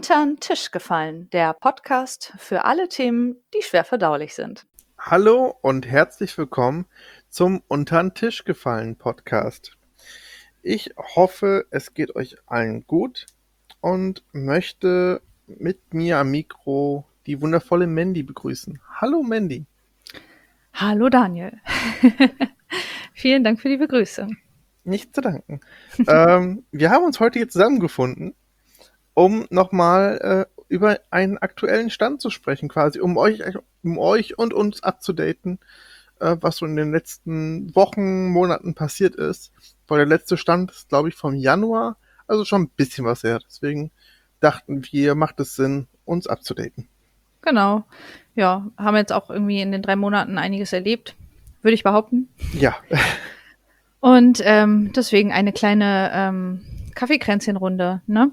Untern Tisch gefallen, der Podcast für alle Themen, die schwer verdaulich sind. Hallo und herzlich willkommen zum Untern Tisch gefallen Podcast. Ich hoffe, es geht euch allen gut und möchte mit mir am Mikro die wundervolle Mandy begrüßen. Hallo Mandy. Hallo Daniel. Vielen Dank für die Begrüßung. Nicht zu danken. Wir haben uns heute hier zusammengefunden, um nochmal über einen aktuellen Stand zu sprechen, quasi, um euch und uns abzudaten, was so in den letzten Wochen, Monaten passiert ist. Weil der letzte Stand ist, glaube ich, vom Januar, also schon ein bisschen was her. Deswegen dachten wir, macht es Sinn, uns abzudaten. Genau. Ja, haben jetzt auch irgendwie in den 3 Monaten einiges erlebt, würde ich behaupten. Ja, Und deswegen eine kleine Kaffeekränzchenrunde, ne?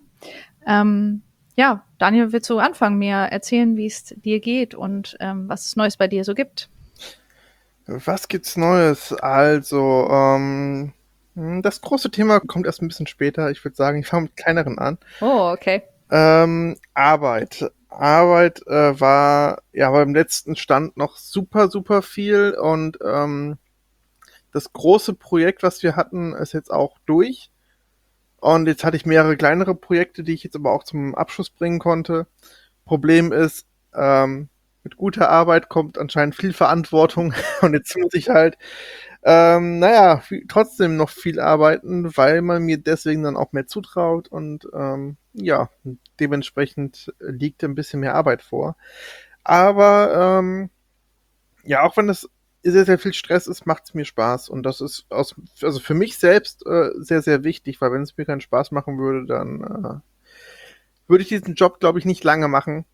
Ja, Daniel, willst du anfangen, mir erzählen, wie es dir geht und was es Neues bei dir so gibt? was gibt's Neues? Also, das große Thema kommt erst ein bisschen später. Ich würde sagen, ich fange mit kleineren an. Oh, okay. Arbeit. Arbeit war ja beim letzten Stand noch super, super viel und das große Projekt, was wir hatten, ist jetzt auch durch. Und jetzt hatte ich mehrere kleinere Projekte, die ich jetzt aber auch zum Abschluss bringen konnte. Problem ist, mit guter Arbeit kommt anscheinend viel Verantwortung und jetzt muss ich halt, trotzdem noch viel arbeiten, weil man mir deswegen dann auch mehr zutraut und ja, dementsprechend liegt ein bisschen mehr Arbeit vor. Aber ja, auch wenn es sehr, sehr viel Stress ist, macht es mir Spaß. Und das ist also für mich selbst sehr, sehr wichtig, weil wenn es mir keinen Spaß machen würde, dann würde ich diesen Job, glaube ich, nicht lange machen.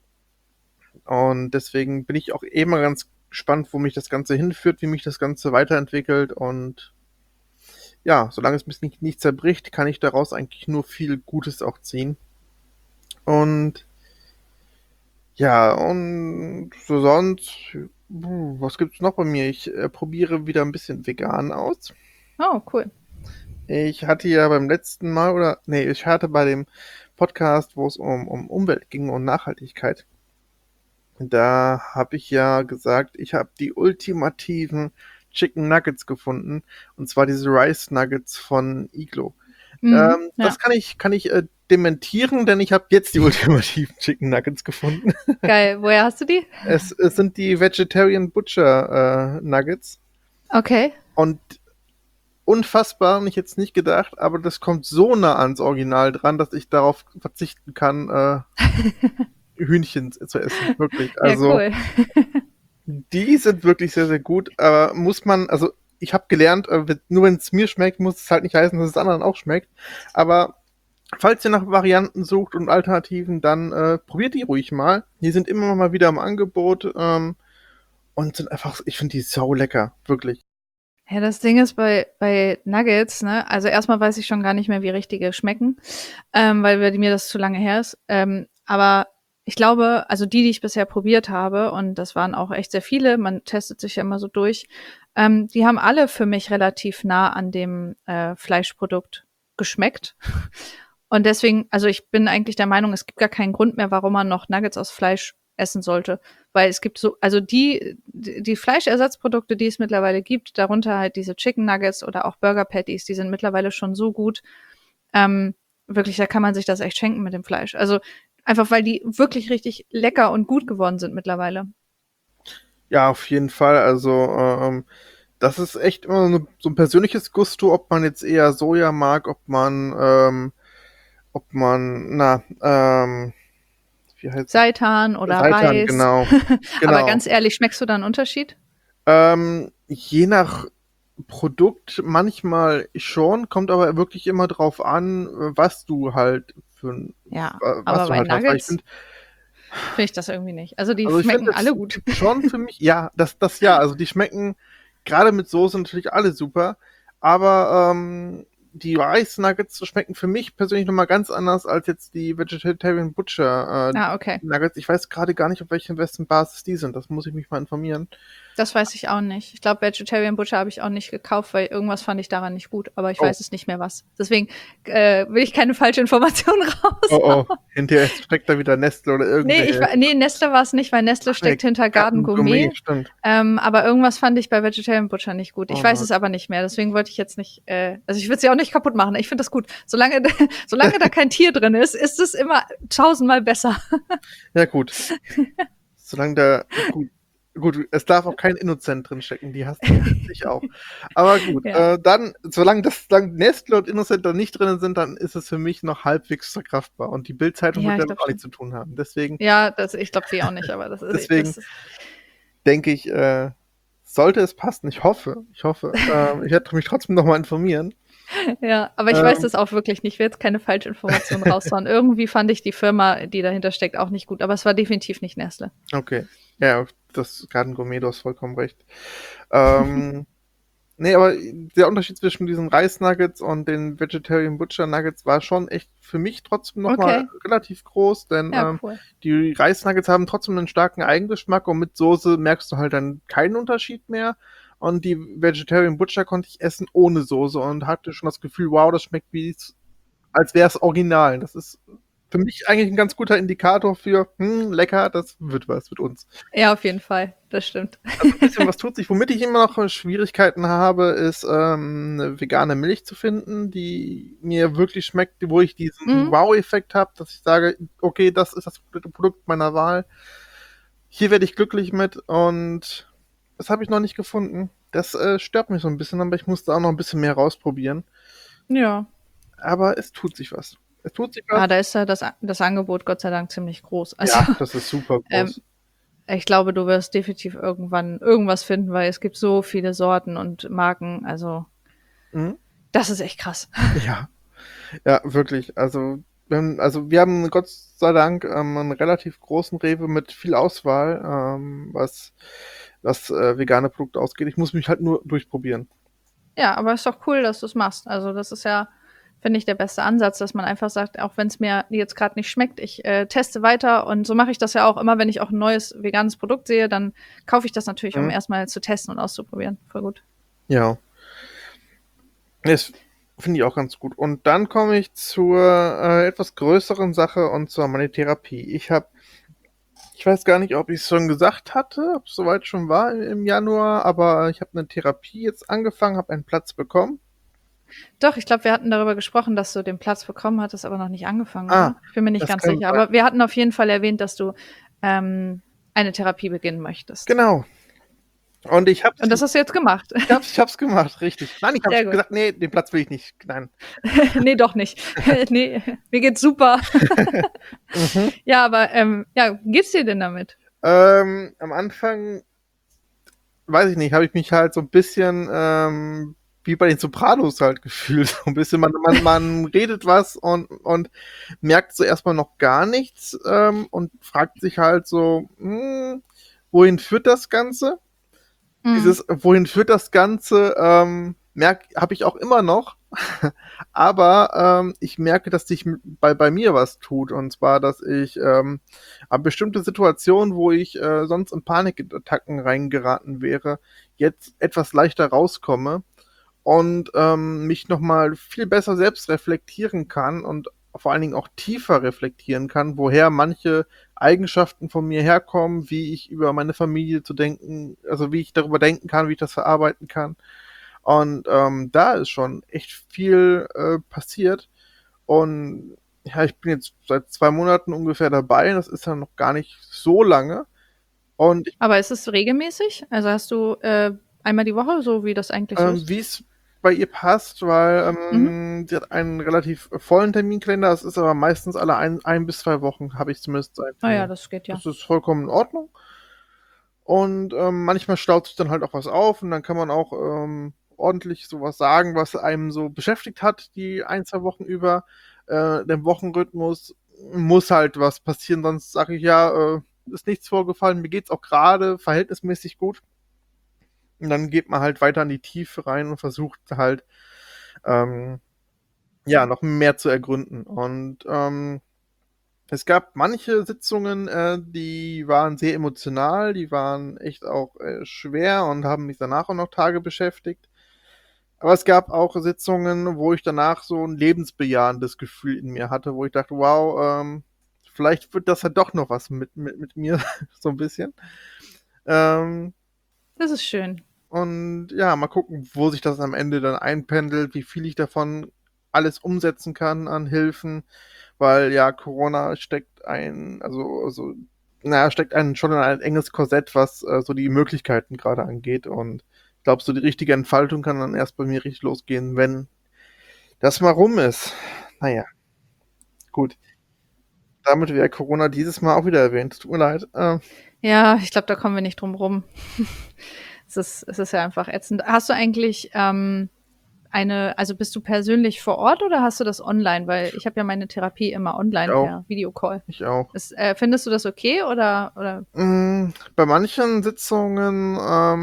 Und deswegen bin ich auch immer ganz gespannt, wo mich das Ganze hinführt, wie mich das Ganze weiterentwickelt. Und ja, solange es mich nicht zerbricht, kann ich daraus eigentlich nur viel Gutes auch ziehen. Und ja, und so sonst, was gibt's noch bei mir? Ich probiere wieder ein bisschen vegan aus. Oh, cool. Ich hatte ja beim letzten Mal, ich hatte bei dem Podcast, wo es um Umwelt ging und Nachhaltigkeit, da habe ich ja gesagt, ich habe die ultimativen Chicken Nuggets gefunden, und zwar diese Rice Nuggets von Iglo. Mhm, ja. Das kann ich dementieren, denn ich habe jetzt die ultimativen Chicken Nuggets gefunden. Geil. Woher hast du die? Es sind die Vegetarian Butcher Nuggets Okay. und unfassbar, und ich hätte es nicht gedacht, aber das kommt so nah ans Original dran, dass ich darauf verzichten kann, Hühnchen zu essen, wirklich. Ja, Also, cool. die sind wirklich sehr, sehr gut, aber also ich habe gelernt, nur wenn es mir schmeckt, muss es halt nicht heißen, dass es anderen auch schmeckt. Aber falls ihr nach Varianten sucht und Alternativen, dann probiert die ruhig mal. Die sind immer mal wieder im Angebot und sind einfach, ich finde die sau lecker, wirklich. Ja, das Ding ist bei Nuggets, ne, also erstmal weiß ich schon gar nicht mehr, wie richtige schmecken, weil mir das zu lange her ist. Aber ich glaube, also die ich bisher probiert habe, und das waren auch echt sehr viele, man testet sich ja immer so durch, die haben alle für mich relativ nah an dem Fleischprodukt geschmeckt. Und deswegen, also ich bin eigentlich der Meinung, es gibt gar keinen Grund mehr, warum man noch Nuggets aus Fleisch essen sollte. Weil es gibt so, also die Fleischersatzprodukte, die es mittlerweile gibt, darunter halt diese Chicken Nuggets oder auch Burger Patties, die sind mittlerweile schon so gut. Wirklich, da kann man sich das echt schenken mit dem Fleisch. Also einfach, weil die wirklich richtig lecker und gut geworden sind mittlerweile. Ja, auf jeden Fall. Also, das ist echt immer so ein persönliches Gusto, ob man jetzt eher Soja mag, ob man, wie heißt Seitan oder Seitan, Reis. genau. Aber Genau. ganz ehrlich, schmeckst du da einen Unterschied? Je nach Produkt manchmal schon, kommt aber wirklich immer drauf an, was du halt Ja, was aber du bei halt hast. Weil Nuggets finde ich das irgendwie nicht. Also die also ich schmecken finde alle das gut. schon für mich, ja, das ja, also die schmecken gerade mit Soße natürlich alle super, aber die Rice Nuggets schmecken für mich persönlich nochmal ganz anders als jetzt die Vegetarian Butcher Ah, okay. Nuggets. Ich weiß gerade gar nicht, auf welcher besten Basis die sind. Das muss ich mich mal informieren. Das weiß ich auch nicht. Ich glaube, Vegetarian Butcher habe ich auch nicht gekauft, weil irgendwas fand ich daran nicht gut. Aber ich Oh, weiß es nicht mehr was. Deswegen will ich keine falsche Information oh, raus. oh. Hinterher steckt da wieder Nestle oder irgendwelche. Nee, Nestle war es nicht, weil Nestle Ach nee, steckt hinter Garden Garten Gourmet, Gourmet. stimmt. Aber irgendwas fand ich bei Vegetarian Butcher nicht gut. Ich Oh weiß Mann. es aber nicht mehr. Deswegen wollte ich jetzt nicht, also ich würde sie auch nicht kaputt machen. Ich finde das gut. Solange, solange da kein Tier drin ist, ist es immer tausendmal besser. Ja, gut. Solange da, gut, es darf auch kein Innocent drin stecken, die hasst ich auch. Aber gut, Ja. dann, solange Nestle und Innocent da nicht drin sind, dann ist es für mich noch halbwegs verkraftbar. Und die Bild-Zeitung Ja, wird ich damit glaube auch nichts schon. zu tun haben. Deswegen, Ja, ich glaube sie auch nicht, aber deswegen das ist, denke ich, sollte es passen. Ich hoffe. Ich werde mich trotzdem nochmal informieren. ja, aber ich weiß Ähm, das auch wirklich nicht. Ich will jetzt keine falsche Information raushauen. Irgendwie fand ich die Firma, die dahinter steckt, auch nicht gut. Aber es war definitiv nicht Nestle. okay. Ja, das Garden Gourmet, du hast vollkommen recht. Ähm, Nee, aber der Unterschied zwischen diesen Reisnuggets und den Vegetarian Butcher Nuggets war schon echt für mich trotzdem nochmal Okay, relativ groß, denn ja, cool. die Reisnuggets haben trotzdem einen starken Eigengeschmack und mit Soße merkst du halt dann keinen Unterschied mehr. Und die Vegetarian Butcher konnte ich essen ohne Soße und hatte schon das Gefühl, wow, das schmeckt als wäre es original. Das ist für mich eigentlich ein ganz guter Indikator für, lecker, das wird was mit uns. Ja, auf jeden Fall. Das stimmt. Also ein bisschen was tut sich. Womit ich immer noch Schwierigkeiten habe, ist eine vegane Milch zu finden, die mir wirklich schmeckt, wo ich diesen Mhm. Wow-Effekt habe, dass ich sage, okay, das ist das Produkt meiner Wahl. Hier werde ich glücklich mit und das habe ich noch nicht gefunden. Das stört mich so ein bisschen, aber ich musste auch noch ein bisschen mehr rausprobieren. Ja. Aber es tut sich was. Es tut sich was. Ah, da ist ja das Angebot Gott sei Dank ziemlich groß. Also, Ja, das ist super ähm, groß. ich glaube, du wirst definitiv irgendwann irgendwas finden, weil es gibt so viele Sorten und Marken. Also, Mhm. das ist echt krass. Ja, ja, wirklich. Wir haben Gott sei Dank einen relativ großen Rewe mit viel Auswahl, was vegane Produkte ausgeht. Ich muss mich halt nur durchprobieren. Ja, aber ist doch cool, dass du es machst. Also, das ist ja, finde ich, der beste Ansatz, dass man einfach sagt, auch wenn es mir jetzt gerade nicht schmeckt, ich teste weiter. Und so mache ich das ja auch immer, wenn ich auch ein neues veganes Produkt sehe, dann kaufe ich das natürlich, um Mhm. erstmal zu testen und auszuprobieren. Voll gut. Ja, das finde ich auch ganz gut. Und dann komme ich zur etwas größeren Sache und zwar meine Therapie. Ich weiß gar nicht, ob ich es schon gesagt hatte, ob es soweit schon war im Januar, aber ich habe eine Therapie jetzt angefangen, habe einen Platz bekommen. Doch, ich glaube, wir hatten darüber gesprochen, dass du den Platz bekommen hattest, aber noch nicht angefangen, Ah, oder? Ich bin mir nicht das ganz kann sicher. sein. Aber wir hatten auf jeden Fall erwähnt, dass du eine Therapie beginnen möchtest. Genau. Und Und das hast du jetzt gemacht. ich hab's gemacht, richtig. Nein, ich habe Sehr gut. gesagt, nee, den Platz will ich nicht. Nein. Nee, doch nicht. Nee, mir geht's super. Mhm. Ja, aber ja, wie geht's dir denn damit? Am Anfang, weiß ich nicht, habe ich mich halt so ein bisschen wie bei den Sopranos halt gefühlt. So ein bisschen, man redet was und merkt so erstmal noch gar nichts und fragt sich halt so, wohin führt das Ganze? Mhm. Dieses, wohin führt das Ganze, habe ich auch immer noch. Aber ich merke, dass sich bei mir was tut. Und zwar, dass ich an bestimmte Situationen, wo ich sonst in Panikattacken reingeraten wäre, jetzt etwas leichter rauskomme und mich nochmal viel besser selbst reflektieren kann und vor allen Dingen auch tiefer reflektieren kann, woher manche Eigenschaften von mir herkommen, wie ich über meine Familie zu denken, also wie ich darüber denken kann, wie ich das verarbeiten kann. Und da ist schon echt viel passiert. Und ja, ich bin jetzt seit 2 Monaten ungefähr dabei. Das ist ja noch gar nicht so lange. Und Aber ist es regelmäßig? Also hast du einmal die Woche, so wie das eigentlich so ist? wie es bei ihr passt, weil Mhm. sie hat einen relativ vollen Terminkalender. Das ist aber meistens alle 1 bis 2 Wochen, habe ich zumindest einen Ah ja, Termin. das geht ja. Das ist vollkommen in Ordnung. Und manchmal staut sich dann halt auch was auf und dann kann man auch ordentlich sowas sagen, was einem so beschäftigt hat, die 1, 2 Wochen über. Der Wochenrhythmus muss halt was passieren, sonst sage ich ja, ist nichts vorgefallen, mir geht's auch gerade verhältnismäßig gut. Und dann geht man halt weiter in die Tiefe rein und versucht halt, ähm, ja, noch mehr zu ergründen. Und Es gab manche Sitzungen, die waren sehr emotional, die waren echt auch schwer und haben mich danach auch noch Tage beschäftigt. Aber es gab auch Sitzungen, wo ich danach so ein lebensbejahendes Gefühl in mir hatte, wo ich dachte, wow, vielleicht wird das ja doch noch was mit mir, so ein bisschen. Ähm, Das ist schön. und ja, mal gucken, wo sich das am Ende dann einpendelt, wie viel ich davon alles umsetzen kann an Hilfen, weil ja Corona steckt einen schon in ein enges Korsett, was so die Möglichkeiten gerade angeht. Und ich glaube, so die richtige Entfaltung kann dann erst bei mir richtig losgehen, wenn das mal rum ist. Naja, gut. Damit wäre Corona dieses Mal auch wieder erwähnt. Tut mir leid. Ja, ich glaube, da kommen wir nicht drum rum. Es ist ja einfach ätzend. Hast du eigentlich also bist du persönlich vor Ort oder hast du das online? Weil ich habe ja meine Therapie immer Ich online auch. per Videocall. Ich auch. Findest du das okay oder? Bei manchen Sitzungen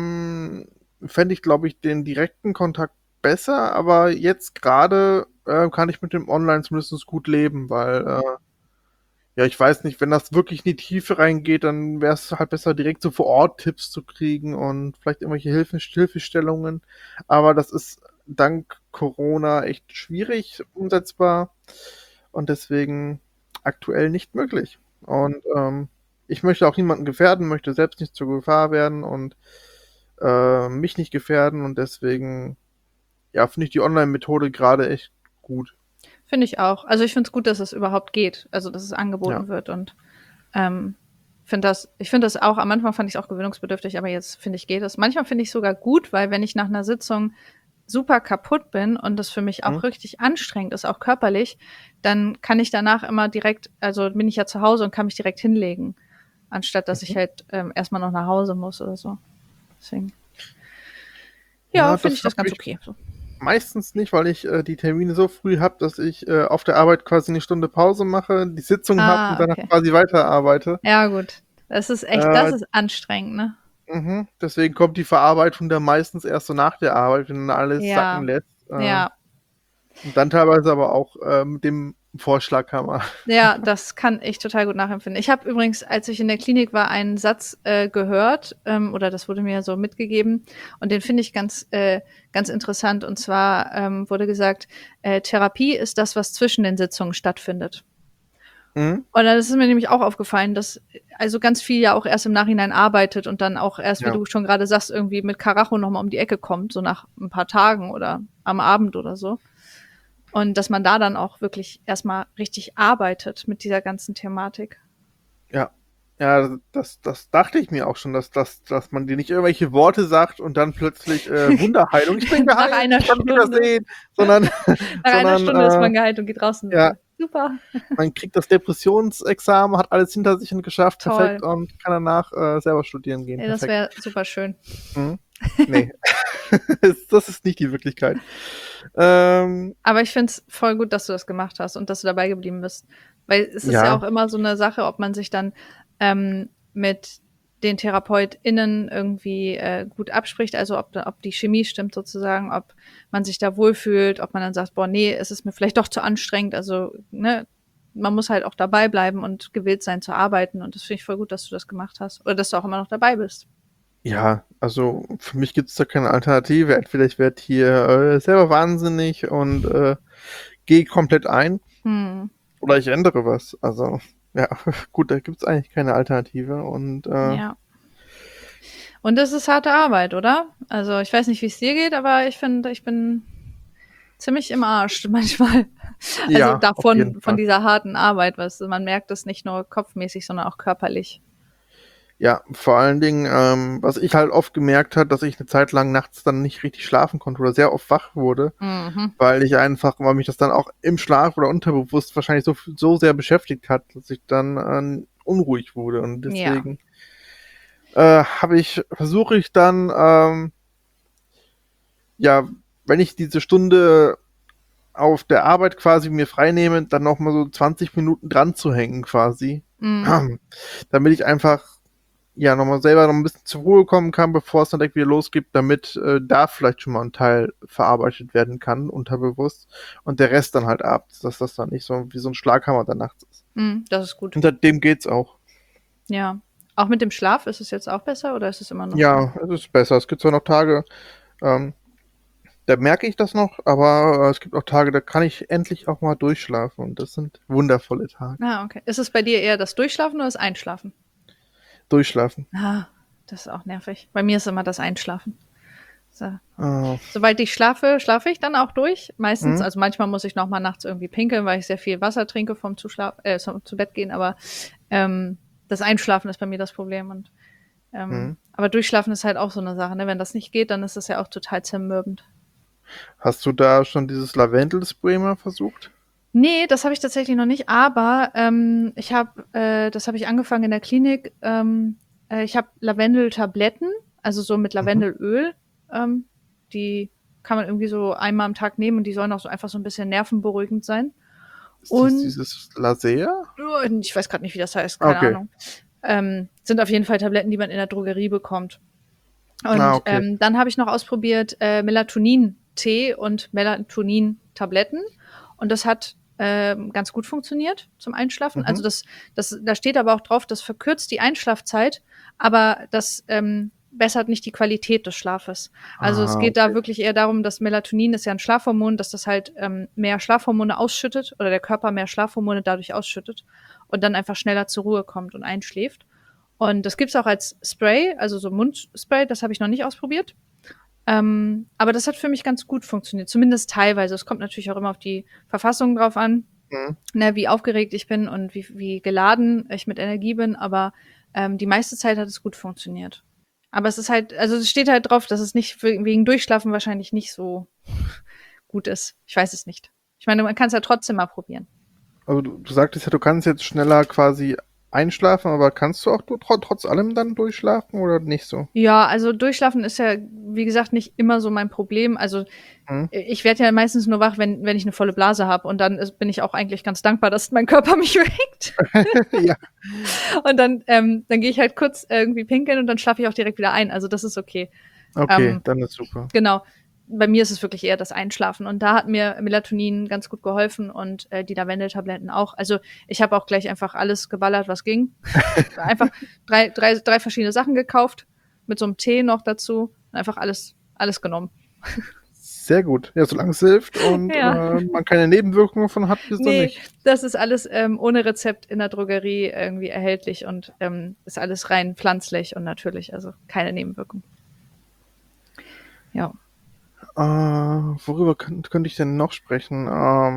fände ich, glaube ich, den direkten Kontakt besser, aber jetzt gerade kann ich mit dem Online zumindest gut leben, weil ja, ich weiß nicht, wenn das wirklich in die Tiefe reingeht, dann wäre es halt besser, direkt so vor Ort Tipps zu kriegen und vielleicht irgendwelche Hilfestellungen. Aber das ist dank Corona echt schwierig umsetzbar und deswegen aktuell nicht möglich. Und ich möchte auch niemanden gefährden, möchte selbst nicht zur Gefahr werden und mich nicht gefährden und deswegen, ja, finde ich die Online-Methode gerade echt gut. Finde ich auch. Also ich finde es gut, dass es überhaupt geht, also dass es Ja. angeboten wird und ähm, ich finde das auch, am Anfang fand ich es auch gewöhnungsbedürftig, aber jetzt finde ich geht es. Manchmal finde ich sogar gut, weil wenn ich nach einer Sitzung super kaputt bin und das für mich Hm? auch richtig anstrengend ist, auch körperlich, dann kann ich danach immer direkt, also bin ich ja zu Hause und kann mich direkt hinlegen, anstatt dass ich Mhm. halt erstmal noch nach Hause muss oder so. Deswegen, ja, Ja, finde das ich das habe ganz ich okay. So. meistens nicht, weil ich die Termine so früh habe, dass ich auf der Arbeit quasi eine Stunde Pause mache, die Sitzung habe und Ah, danach okay. quasi weiterarbeite. Ja, gut. Das Äh, ist anstrengend, ne? deswegen kommt die Verarbeitung dann meistens erst so nach der Arbeit, wenn dann alles sacken Ja, lässt. ja. Und dann teilweise aber auch mit dem Vorschlaghammer. Ja, das kann ich total gut nachempfinden. Ich habe übrigens, als ich in der Klinik war, einen Satz gehört, oder das wurde mir so mitgegeben, und den finde ich ganz interessant. Und zwar wurde gesagt, Therapie ist das, was zwischen den Sitzungen stattfindet. Mhm. Und dann ist es mir nämlich auch aufgefallen, dass also ganz viel ja auch erst im Nachhinein arbeitet und dann auch erst, wie Ja. du schon gerade sagst, irgendwie mit Karacho nochmal um die Ecke kommt, so nach ein paar Tagen oder am Abend oder so. Und dass man da dann auch wirklich erstmal richtig arbeitet mit dieser ganzen Thematik. Ja. Ja, das dachte ich mir auch schon, dass man dir nicht irgendwelche Worte sagt und dann plötzlich Wunderheilung, ich bin Nach geheilt, einer ich kann wieder Stunde. sehen, sondern, Nach einer sondern Stunde ist man geheilt und geht draußen ja, wieder. Super. man kriegt das Depressionsexamen, hat alles hinter sich und geschafft, perfekt Toll. und kann danach selber studieren gehen, Ey, das perfekt. wäre super schön. Mhm. Nee, das ist nicht die Wirklichkeit. Ähm, Aber ich finde es voll gut, dass du das gemacht hast und dass du dabei geblieben bist. Weil es ist ja ja, auch immer so eine Sache, ob man sich dann mit den TherapeutInnen irgendwie gut abspricht, also ob die Chemie stimmt sozusagen, ob man sich da wohlfühlt, ob man dann sagt, boah, nee, es ist mir vielleicht doch zu anstrengend. Also, ne, man muss halt auch dabei bleiben und gewillt sein zu arbeiten. Und das finde ich voll gut, dass du das gemacht hast. Oder dass du auch immer noch dabei bist. ja, also für mich gibt es da keine Alternative. Entweder ich werde hier selber wahnsinnig und gehe komplett ein Hm, oder ich ändere was. Also ja, gut, da gibt es eigentlich keine Alternative und ja. Und das ist harte Arbeit, oder? Also ich weiß nicht, wie es dir geht, aber ich finde, ich bin ziemlich im Arsch manchmal. Also ja, auf jeden davon, von Fall. dieser harten Arbeit, weißt du, man merkt es nicht nur kopfmäßig, sondern auch körperlich. Ja, vor allen Dingen, was ich halt oft gemerkt habe, dass ich eine Zeit lang nachts dann nicht richtig schlafen konnte oder sehr oft wach wurde, Mhm. weil mich das dann auch im Schlaf oder unterbewusst wahrscheinlich so sehr beschäftigt hat, dass ich dann unruhig wurde. Und Ja. deswegen versuche ich dann, ja, wenn ich diese Stunde auf der Arbeit quasi mir freinehme, dann noch mal so 20 Minuten dran zu hängen quasi, Mhm. damit ich einfach ja nochmal selber noch ein bisschen zur Ruhe kommen kann, bevor es dann direkt wieder losgeht, damit da vielleicht schon mal ein Teil verarbeitet werden kann, unterbewusst. Und der Rest dann halt abends, dass das dann nicht so wie so ein Schlaghammer dann nachts ist. Das ist gut. Und seitdem geht's auch. Ja. Auch mit dem Schlaf ist es jetzt auch besser oder ist es immer noch so? Ja, es ist besser. Es gibt zwar noch Tage, ähm, da merke ich das noch, aber es gibt auch Tage, da kann ich endlich auch mal durchschlafen und das sind wundervolle Tage. Ah, okay. Ist es bei dir eher das Durchschlafen oder das Einschlafen? Durchschlafen. Ah, das ist auch nervig. Bei mir ist immer das Einschlafen. So. Ah, Sobald ich schlafe, schlafe ich dann auch durch. Meistens, hm, also manchmal muss ich noch mal nachts irgendwie pinkeln, weil ich sehr viel Wasser trinke vom zu Bett gehen, aber das Einschlafen ist bei mir das Problem. Und hm. aber Durchschlafen ist halt auch so eine Sache, ne? Wenn das nicht geht, dann ist das ja auch total zermürbend. Hast du da schon dieses Lavendelspray mal versucht? Nee, das habe ich tatsächlich noch nicht, aber das habe ich angefangen in der Klinik. Ich habe Lavendeltabletten, also so mit Mhm. Lavendelöl. Die kann man irgendwie so einmal am Tag nehmen und die sollen auch so einfach so ein bisschen nervenberuhigend sein. Ist das Und dieses Lasea? ich weiß gerade nicht, wie das heißt, keine Okay. Ahnung. Sind auf jeden Fall Tabletten, die man in der Drogerie bekommt. Ah, Und okay. dann habe ich noch ausprobiert Melatonin-Tee und Melatonin-Tabletten. Und das hat ganz gut funktioniert zum Einschlafen. Mhm. Also da steht aber auch drauf, das verkürzt die Einschlafzeit, aber das bessert nicht die Qualität des Schlafes. Also es Ah, geht da okay. wirklich eher darum, dass Melatonin ist ja ein Schlafhormon, dass das halt mehr Schlafhormone ausschüttet oder der Körper mehr Schlafhormone dadurch ausschüttet und dann einfach schneller zur Ruhe kommt und einschläft. Und das gibt's auch als Spray, also so Mundspray, das habe ich noch nicht ausprobiert. Aber das hat für mich ganz gut funktioniert, zumindest teilweise. Es kommt natürlich auch immer auf die Verfassung drauf an, Mhm. ne, wie aufgeregt ich bin und wie geladen ich mit Energie bin, aber die meiste Zeit hat es gut funktioniert. Aber es ist halt, also es steht halt drauf, dass es nicht wegen Durchschlafen wahrscheinlich nicht so gut ist. Ich weiß es nicht. Ich meine, man kann es ja trotzdem mal probieren. Also du sagtest ja, du kannst jetzt schneller quasi einschlafen, aber kannst du auch trotz allem dann durchschlafen oder nicht so? Ja, also Durchschlafen ist ja, wie gesagt, nicht immer so mein Problem. Also Mhm. ich werde ja meistens nur wach, wenn ich eine volle Blase habe. Und dann bin ich auch eigentlich ganz dankbar, dass mein Körper mich weckt. Ja, Und dann gehe ich halt kurz irgendwie pinkeln und dann schlafe ich auch direkt wieder ein. Also das ist okay. okay, Ähm, dann ist super. genau. Bei mir ist es wirklich eher das Einschlafen. Und da hat mir Melatonin ganz gut geholfen und die Lavendeltabletten auch. Also ich habe auch gleich einfach alles geballert, was ging. Einfach drei verschiedene Sachen gekauft, mit so einem Tee noch dazu. Einfach alles genommen. Sehr gut. Ja, solange es hilft und Ja. man keine Nebenwirkungen davon hat, wieso Nee, nicht? das ist alles ohne Rezept in der Drogerie irgendwie erhältlich und ist alles rein pflanzlich und natürlich, also keine Nebenwirkung. Ja. Worüber könnte ich denn noch sprechen?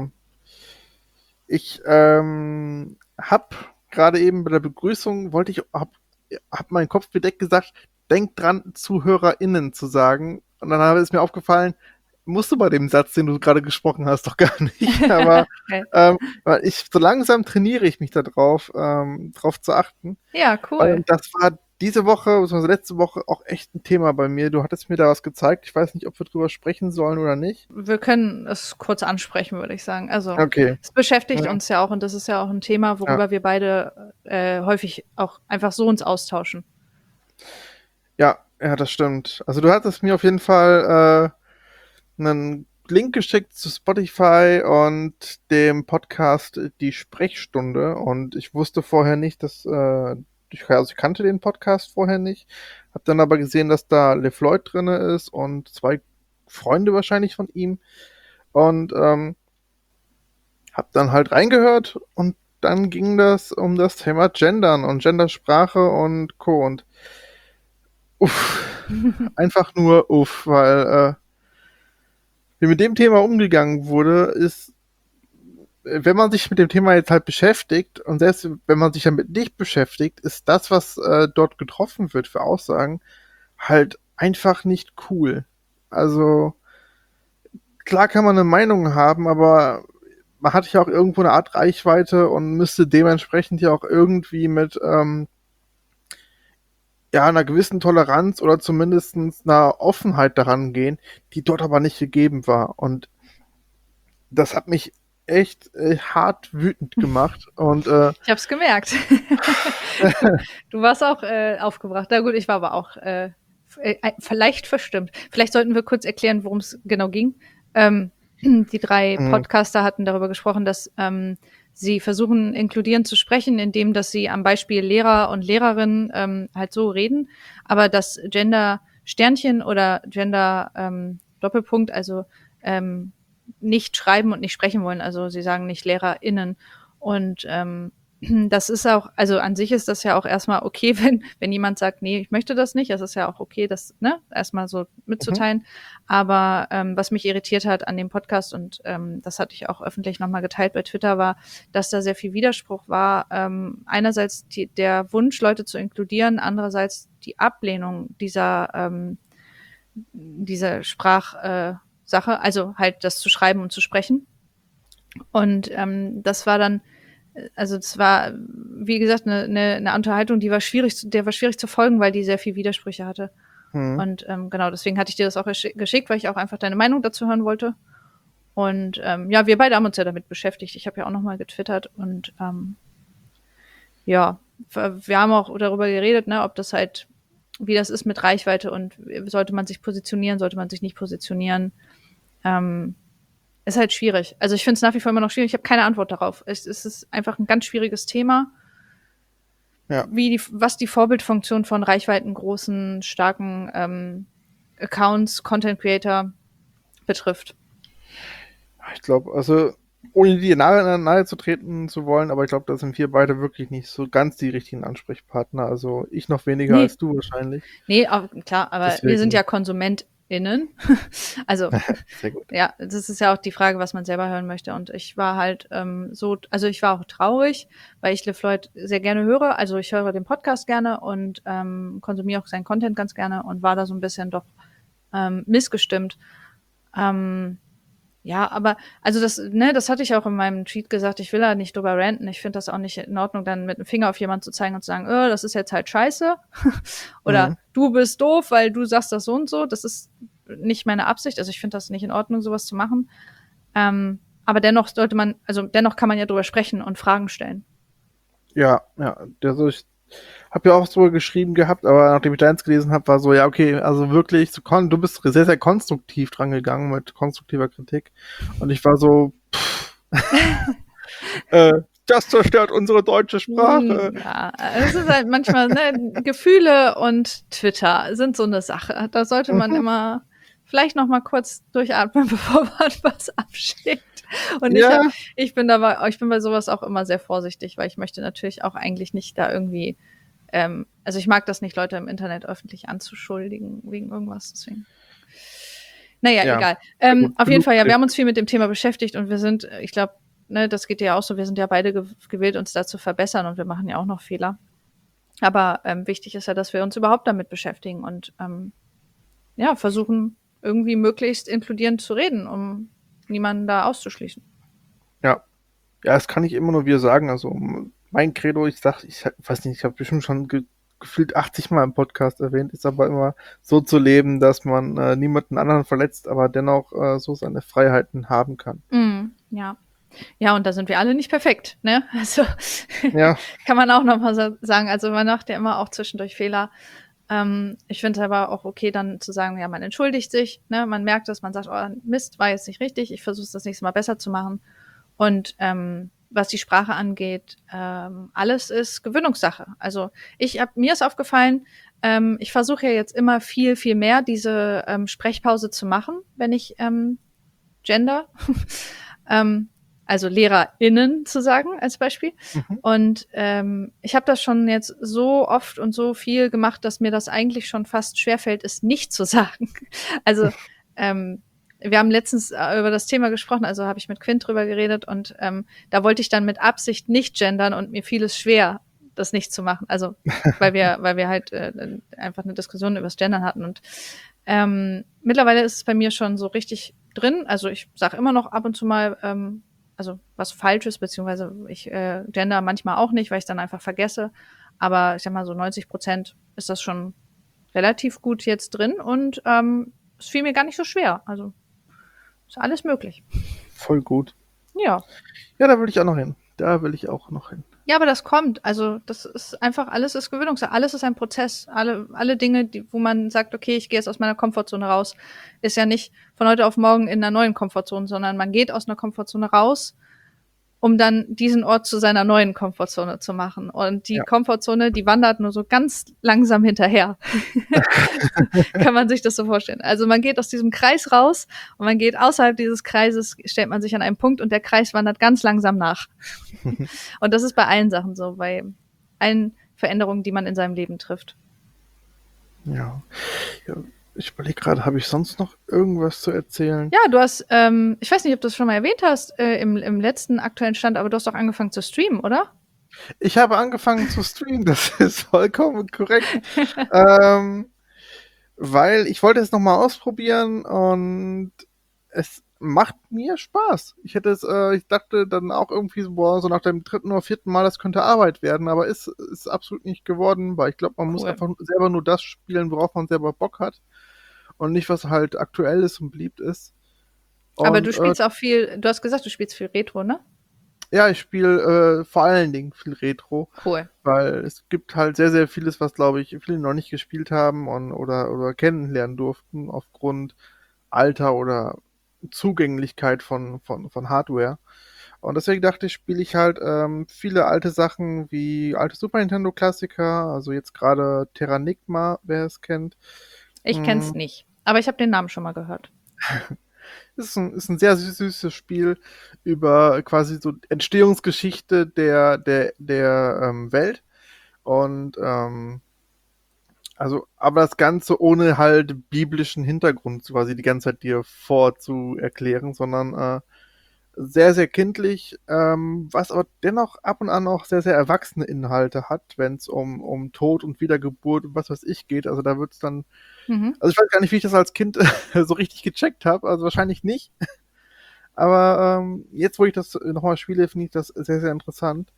Ich hab gerade eben bei der Begrüßung, hab meinen Kopf bedeckt gesagt, denk dran, ZuhörerInnen zu sagen. Und dann ist mir aufgefallen, musst du bei dem Satz, den du gerade gesprochen hast, doch gar nicht. Aber Okay. weil so langsam trainiere ich mich da drauf zu achten. Ja, Weil cool. das war diese Woche, beziehungsweise letzte Woche auch echt ein Thema bei mir. Du hattest mir da was gezeigt. Ich weiß nicht, ob wir drüber sprechen sollen oder nicht. Wir können es kurz ansprechen, würde ich sagen. Also, Okay. es beschäftigt Ja, uns ja auch und das ist ja auch ein Thema, ja. worüber wir beide häufig auch einfach so uns austauschen. Ja, das stimmt. Also du hattest mir auf jeden Fall einen Link geschickt zu Spotify und dem Podcast Die Sprechstunde und ich wusste vorher nicht, ich kannte den Podcast vorher nicht, hab dann aber gesehen, dass da LeFloid drinne ist und zwei Freunde wahrscheinlich von ihm und hab dann halt reingehört und dann ging das um das Thema Gendern und Gendersprache und Co. und uff, einfach nur uff, weil wie mit dem Thema umgegangen wurde, ist, wenn man sich mit dem Thema jetzt halt beschäftigt und selbst wenn man sich damit nicht beschäftigt, ist das, was dort getroffen wird für Aussagen, halt einfach nicht cool. Also klar kann man eine Meinung haben, aber man hat ja auch irgendwo eine Art Reichweite und müsste dementsprechend ja auch irgendwie mit ja, einer gewissen Toleranz oder zumindest einer Offenheit daran gehen, die dort aber nicht gegeben war. Und das hat mich echt hart wütend gemacht. Und Ich hab's gemerkt. Du warst auch aufgebracht. Na gut, ich war aber auch vielleicht verstimmt. Vielleicht sollten wir kurz erklären, worum es genau ging. Die 3 Podcaster hatten darüber gesprochen, dass sie versuchen, inkludierend zu sprechen, indem dass sie am Beispiel Lehrer und Lehrerinnen halt so reden, aber das Gender Sternchen oder Gender Doppelpunkt, also nicht schreiben und nicht sprechen wollen. Also sie sagen nicht LehrerInnen. Und das ist auch, also an sich ist das ja auch erstmal okay, wenn jemand sagt, nee, ich möchte das nicht. Das ist ja auch okay, das erstmal so mitzuteilen. Aber was mich irritiert hat an dem Podcast, und das hatte ich auch öffentlich nochmal geteilt bei Twitter, war, dass da sehr viel Widerspruch war. Einerseits der Wunsch, Leute zu inkludieren, andererseits die Ablehnung dieser Sprachsache, also halt das zu schreiben und zu sprechen. Und das war dann, also das war, wie gesagt, eine Unterhaltung, der war schwierig zu folgen, weil die sehr viel Widersprüche hatte. Und genau, deswegen hatte ich dir das auch geschickt, weil ich auch einfach deine Meinung dazu hören wollte. Und ja, wir beide haben uns ja damit beschäftigt. Ich habe ja auch nochmal getwittert und ja, wir haben auch darüber geredet, ne, ob das halt, wie das ist mit Reichweite und sollte man sich positionieren, sollte man sich nicht positionieren. Ist halt schwierig. Also ich finde es nach wie vor immer noch schwierig. Ich habe keine Antwort darauf. Es ist einfach ein ganz schwieriges Thema. ja. Was die Vorbildfunktion von reichweitengroßen, starken Accounts, Content Creator betrifft. Ich glaube, also ohne die nahe zu treten zu wollen, aber ich glaube, da sind wir beide wirklich nicht so ganz die richtigen Ansprechpartner. Also ich noch weniger als du wahrscheinlich. Nee, klar, aber Deswegen. wir sind ja KonsumentInnen. Also, sehr gut. ja, das ist ja auch die Frage, was man selber hören möchte. Und ich war halt also ich war auch traurig, weil ich LeFloid sehr gerne höre. Also ich höre den Podcast gerne und konsumiere auch seinen Content ganz gerne und war da so ein bisschen doch missgestimmt. Ja, aber also das hatte ich auch in meinem Tweet gesagt, ich will da nicht drüber ranten. Ich finde das auch nicht in Ordnung, dann mit dem Finger auf jemanden zu zeigen und zu sagen, das ist jetzt halt scheiße. Oder du bist doof, weil du sagst das so und so. Das ist nicht meine Absicht. Also ich finde das nicht in Ordnung, sowas zu machen. Aber dennoch dennoch kann man ja drüber sprechen und Fragen stellen. Ja. Also ich habe ja auch so geschrieben gehabt, aber nachdem ich deins gelesen habe, war so, ja, okay, also wirklich, du bist sehr, sehr konstruktiv dran gegangen mit konstruktiver Kritik. Und ich war so, das zerstört unsere deutsche Sprache. Ja, es ist halt manchmal, Gefühle und Twitter sind so eine Sache. Da sollte man immer vielleicht noch mal kurz durchatmen, bevor man was abschickt. Und ich bin bei sowas auch immer sehr vorsichtig, weil ich möchte natürlich auch eigentlich nicht da irgendwie, also ich mag das nicht, Leute im Internet öffentlich anzuschuldigen wegen irgendwas, deswegen. Naja, egal. Auf jeden Fall, ja, wir haben uns viel mit dem Thema beschäftigt und wir sind, ich glaube, das geht dir ja auch so, wir sind ja beide gewillt, uns da zu verbessern und wir machen ja auch noch Fehler. Aber wichtig ist ja, dass wir uns überhaupt damit beschäftigen und versuchen, irgendwie möglichst inkludierend zu reden, um niemanden da auszuschließen. Ja, das kann ich immer nur wieder sagen. Also mein Credo, ich weiß nicht, ich habe bestimmt schon gefühlt 80 Mal im Podcast erwähnt, ist aber immer so zu leben, dass man niemanden anderen verletzt, aber dennoch so seine Freiheiten haben kann. Ja. Ja, und da sind wir alle nicht perfekt, ne? Also ja. Kann man auch nochmal sagen. Also man macht ja immer auch zwischendurch Fehler. Ich finde es aber auch okay, dann zu sagen, ja, man entschuldigt sich, ne? Man merkt es, man sagt, oh, Mist, war jetzt nicht richtig, ich versuche es das nächste Mal besser zu machen. Und was die Sprache angeht, alles ist Gewöhnungssache. Also mir ist aufgefallen, ich versuche ja jetzt immer viel, viel mehr diese Sprechpause zu machen, wenn ich gender. Also LehrerInnen zu sagen als Beispiel. Und ich habe das schon jetzt so oft und so viel gemacht, dass mir das eigentlich schon fast schwerfällt, es nicht zu sagen. Also wir haben letztens über das Thema gesprochen, also habe ich mit Quint drüber geredet und da wollte ich dann mit Absicht nicht gendern und mir fiel es schwer, das nicht zu machen. Also weil wir halt einfach eine Diskussion über das Gendern hatten und mittlerweile ist es bei mir schon so richtig drin. Also ich sage immer noch ab und zu mal also was Falsches, beziehungsweise ich gender manchmal auch nicht, weil ich es dann einfach vergesse. Aber ich sag mal so 90% ist das schon relativ gut jetzt drin und es fiel mir gar nicht so schwer. Also ist alles möglich. Voll gut. Ja. Ja, da will ich auch noch hin. Da will ich auch noch hin. Ja, aber das kommt. Also, das ist einfach, alles ist Gewöhnungssache. Alles ist ein Prozess. Alle Dinge, wo man sagt, okay, ich gehe jetzt aus meiner Komfortzone raus, ist ja nicht von heute auf morgen in einer neuen Komfortzone, sondern man geht aus einer Komfortzone raus, um dann diesen Ort zu seiner neuen Komfortzone zu machen. Und die Ja. Komfortzone, die wandert nur so ganz langsam hinterher. Kann man sich das so vorstellen. Also man geht aus diesem Kreis raus und man geht außerhalb dieses Kreises, stellt man sich an einen Punkt und der Kreis wandert ganz langsam nach. Und das ist bei allen Sachen so, bei allen Veränderungen, die man in seinem Leben trifft. Ja. Ja, ich überlege gerade, habe ich sonst noch irgendwas zu erzählen? Ja, du hast, ich weiß nicht, ob du das schon mal erwähnt hast im letzten aktuellen Stand, aber du hast doch angefangen zu streamen, oder? Ich habe angefangen zu streamen, das ist vollkommen korrekt. ähm, Weil ich wollte es nochmal ausprobieren und es macht mir Spaß. Ich dachte dann auch irgendwie so, boah, so nach dem dritten oder vierten Mal, das könnte Arbeit werden, aber ist absolut nicht geworden, weil ich glaube, man muss Cool. einfach selber nur das spielen, worauf man selber Bock hat und nicht, was halt aktuell ist und beliebt ist. Aber du Und spielst auch viel, du hast gesagt, du spielst viel Retro, ne? ja, ich spiele vor allen Dingen viel Retro, Cool. weil es gibt halt sehr, sehr vieles, was, glaube ich, viele noch nicht gespielt haben oder kennenlernen durften aufgrund Alter oder Zugänglichkeit von Hardware. Und deswegen dachte ich, spiele ich halt viele alte Sachen wie alte Super Nintendo Klassiker, also jetzt gerade Terranigma, wer es kennt. Ich kenn's Mm, nicht, aber ich habe den Namen schon mal gehört. ist ein sehr süßes Spiel über quasi so Entstehungsgeschichte der Welt. Und also, aber das Ganze ohne halt biblischen Hintergrund quasi die ganze Zeit dir vorzuerklären, sondern sehr, sehr kindlich, was aber dennoch ab und an auch sehr, sehr erwachsene Inhalte hat, wenn es um Tod und Wiedergeburt und was weiß ich geht. Also da wird's dann, Mhm. also ich weiß gar nicht, wie ich das als Kind so richtig gecheckt habe, also wahrscheinlich nicht. Aber jetzt, wo ich das nochmal spiele, finde ich das sehr, sehr interessant.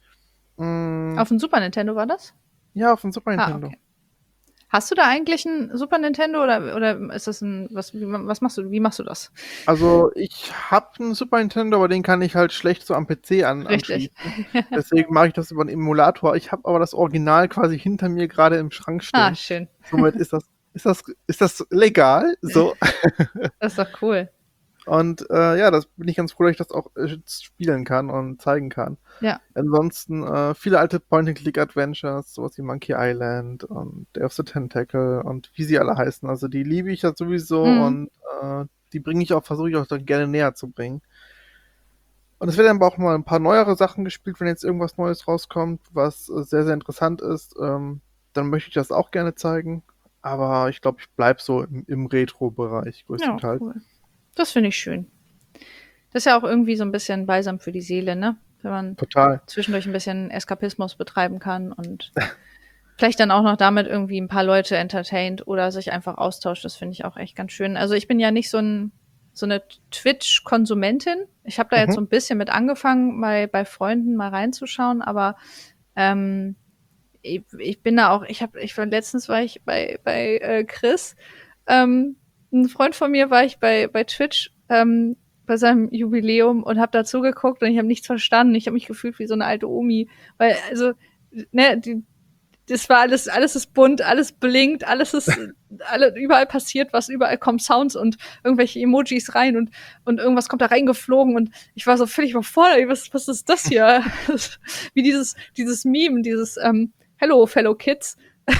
Mm, Auf dem Super Nintendo war das? ja, auf dem Super Ah, Nintendo. okay. Hast du da eigentlich ein Super Nintendo oder ist das ein, was machst du, wie machst du das? Also ich habe einen Super Nintendo, aber den kann ich halt schlecht so am PC Richtig. anschließen. Deswegen mache ich das über einen Emulator. Ich habe aber das Original quasi hinter mir gerade im Schrank Ah, stehen. schön. Somit ist das legal. So. Das ist doch cool. Und ja, das bin ich ganz froh, dass ich das auch spielen kann und zeigen kann. Ja. Ansonsten viele alte Point-and-Click-Adventures, sowas wie Monkey Island und Day of the Tentacle und wie sie alle heißen. Also die liebe ich ja sowieso Mhm. und die versuche ich auch dann gerne näher zu bringen. Und es werden aber auch mal ein paar neuere Sachen gespielt, wenn jetzt irgendwas Neues rauskommt, was sehr, sehr interessant ist. Dann möchte ich das auch gerne zeigen. Aber ich glaube, ich bleibe so im Retro-Bereich Ja, größtenteils. cool. Das finde ich schön. Das ist ja auch irgendwie so ein bisschen balsam für die Seele, ne? Wenn man Total. zwischendurch ein bisschen Eskapismus betreiben kann und vielleicht dann auch noch damit irgendwie ein paar Leute entertaint oder sich einfach austauscht. Das finde ich auch echt ganz schön. Also ich bin ja nicht so eine Twitch-Konsumentin. Ich habe da jetzt Mhm. so ein bisschen mit angefangen, bei Freunden mal reinzuschauen, aber ähm, ich bin da auch, letztens war ich bei Chris, ein Freund von mir war ich bei Twitch, bei seinem Jubiläum und habe da zugeguckt und ich habe nichts verstanden. Ich habe mich gefühlt wie so eine alte Omi, weil also ne, das war alles ist bunt, alles blinkt, überall passiert was, überall kommen Sounds und irgendwelche Emojis rein und irgendwas kommt da reingeflogen und ich war so völlig überfordert. Was ist das hier? Wie dieses Meme, dieses Hello, Fellow Kids.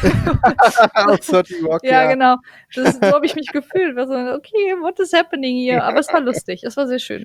Aus 30 Rock, Ja, ja. genau. So habe ich mich gefühlt. War so, okay, what is happening hier? Aber es war lustig. Es war sehr schön.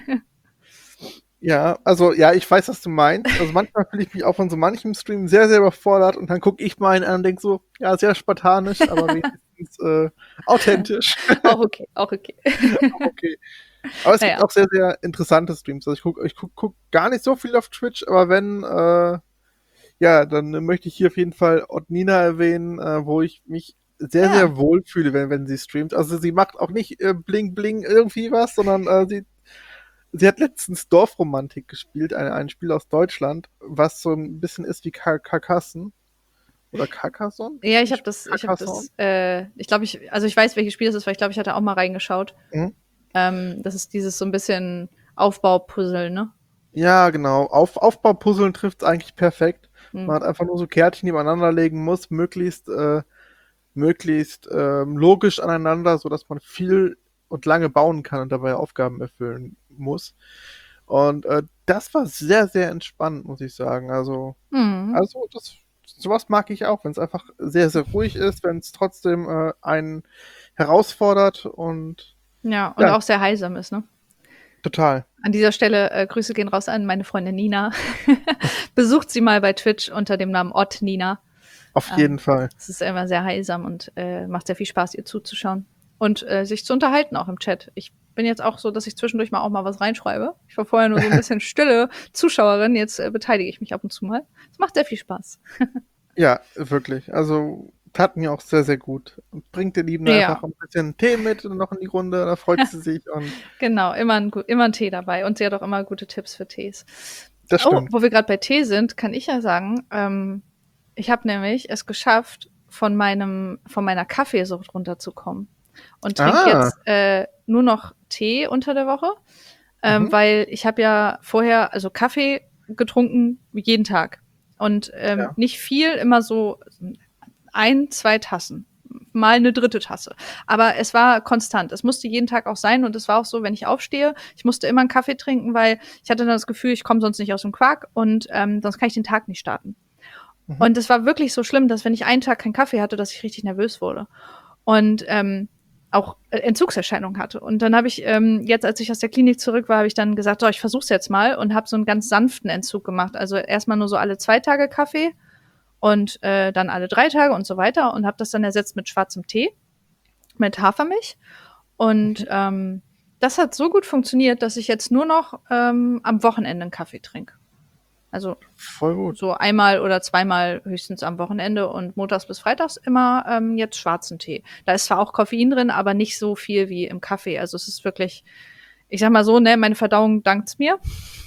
Ja, also ja, ich weiß, was du meinst. Also manchmal fühle ich mich auch von so manchem Stream sehr, sehr überfordert und dann gucke ich mal einen an und denke so, ja, sehr spartanisch, aber wenigstens authentisch. Auch okay, auch okay. Okay. Aber es gibt Naja. auch sehr, sehr interessante Streams. Also ich guck gar nicht so viel auf Twitch, aber wenn, ja, dann möchte ich hier auf jeden Fall Oddnina erwähnen, wo ich mich sehr, Ja. sehr wohl fühle, wenn sie streamt. Also sie macht auch nicht Bling Bling irgendwie was, sondern sie hat letztens Dorfromantik gespielt, ein Spiel aus Deutschland, was so ein bisschen ist wie Carcassonne oder Carcassonne? Ja, Carcassonne? also ich weiß, welches Spiel das ist, weil ich glaube, ich hatte auch mal reingeschaut. Mhm. Das ist dieses so ein bisschen Aufbaupuzzle, ne? Ja, genau. Aufbaupuzzeln trifft's eigentlich perfekt. Hm. Man hat einfach nur so Kärtchen, die man aneinander legen muss, möglichst logisch aneinander, sodass man viel und lange bauen kann und dabei Aufgaben erfüllen muss. Und das war sehr, sehr entspannend, muss ich sagen. Mhm. Sowas mag ich auch, wenn es einfach sehr, sehr ruhig ist, wenn es trotzdem einen herausfordert und Ja, und ja, auch sehr heilsam ist, ne? total. An dieser Stelle Grüße gehen raus an meine Freundin Nina. Besucht sie mal bei Twitch unter dem Namen Ott Nina. Auf jeden Fall. Es ist immer sehr heilsam und macht sehr viel Spaß, ihr zuzuschauen. Und sich zu unterhalten auch im Chat. Ich bin jetzt auch so, dass ich zwischendurch mal auch mal was reinschreibe. Ich war vorher nur so ein bisschen stille Zuschauerin, jetzt beteilige ich mich ab und zu mal. Es macht sehr viel Spaß. Ja, wirklich. Also tat mir auch sehr, sehr gut. Und bringt der Lieben Ja, einfach ein bisschen Tee mit noch in die Runde, da freut sie sich und genau, immer ein Tee dabei. Und sie hat auch immer gute Tipps für Tees. das Oh, stimmt. wo wir gerade bei Tee sind, kann ich ja sagen, ich habe nämlich es geschafft, von meiner Kaffeesucht runterzukommen und trinke Ah, jetzt nur noch Tee unter der Woche, mhm, weil ich habe ja vorher also Kaffee getrunken jeden Tag und ja. nicht viel, immer so ein, zwei Tassen, mal eine dritte Tasse. Aber es war konstant. Es musste jeden Tag auch sein und es war auch so, wenn ich aufstehe, ich musste immer einen Kaffee trinken, weil ich hatte dann das Gefühl, ich komme sonst nicht aus dem Quark und sonst kann ich den Tag nicht starten. Mhm. Und es war wirklich so schlimm, dass wenn ich einen Tag keinen Kaffee hatte, dass ich richtig nervös wurde. Und auch Entzugserscheinungen hatte. Und dann habe ich jetzt, als ich aus der Klinik zurück war, habe ich dann gesagt, so, ich versuch's jetzt mal und habe so einen ganz sanften Entzug gemacht. Also erstmal nur so alle 2 Tage Kaffee und dann alle 3 Tage und so weiter und habe das dann ersetzt mit schwarzem Tee, mit Hafermilch. Und das hat so gut funktioniert, dass ich jetzt nur noch am Wochenende einen Kaffee trinke. Also Voll gut. so einmal oder zweimal höchstens am Wochenende und montags bis freitags immer jetzt schwarzen Tee. Da ist zwar auch Koffein drin, aber nicht so viel wie im Kaffee. Also es ist wirklich, ich sag mal so, ne, meine Verdauung dankt's mir.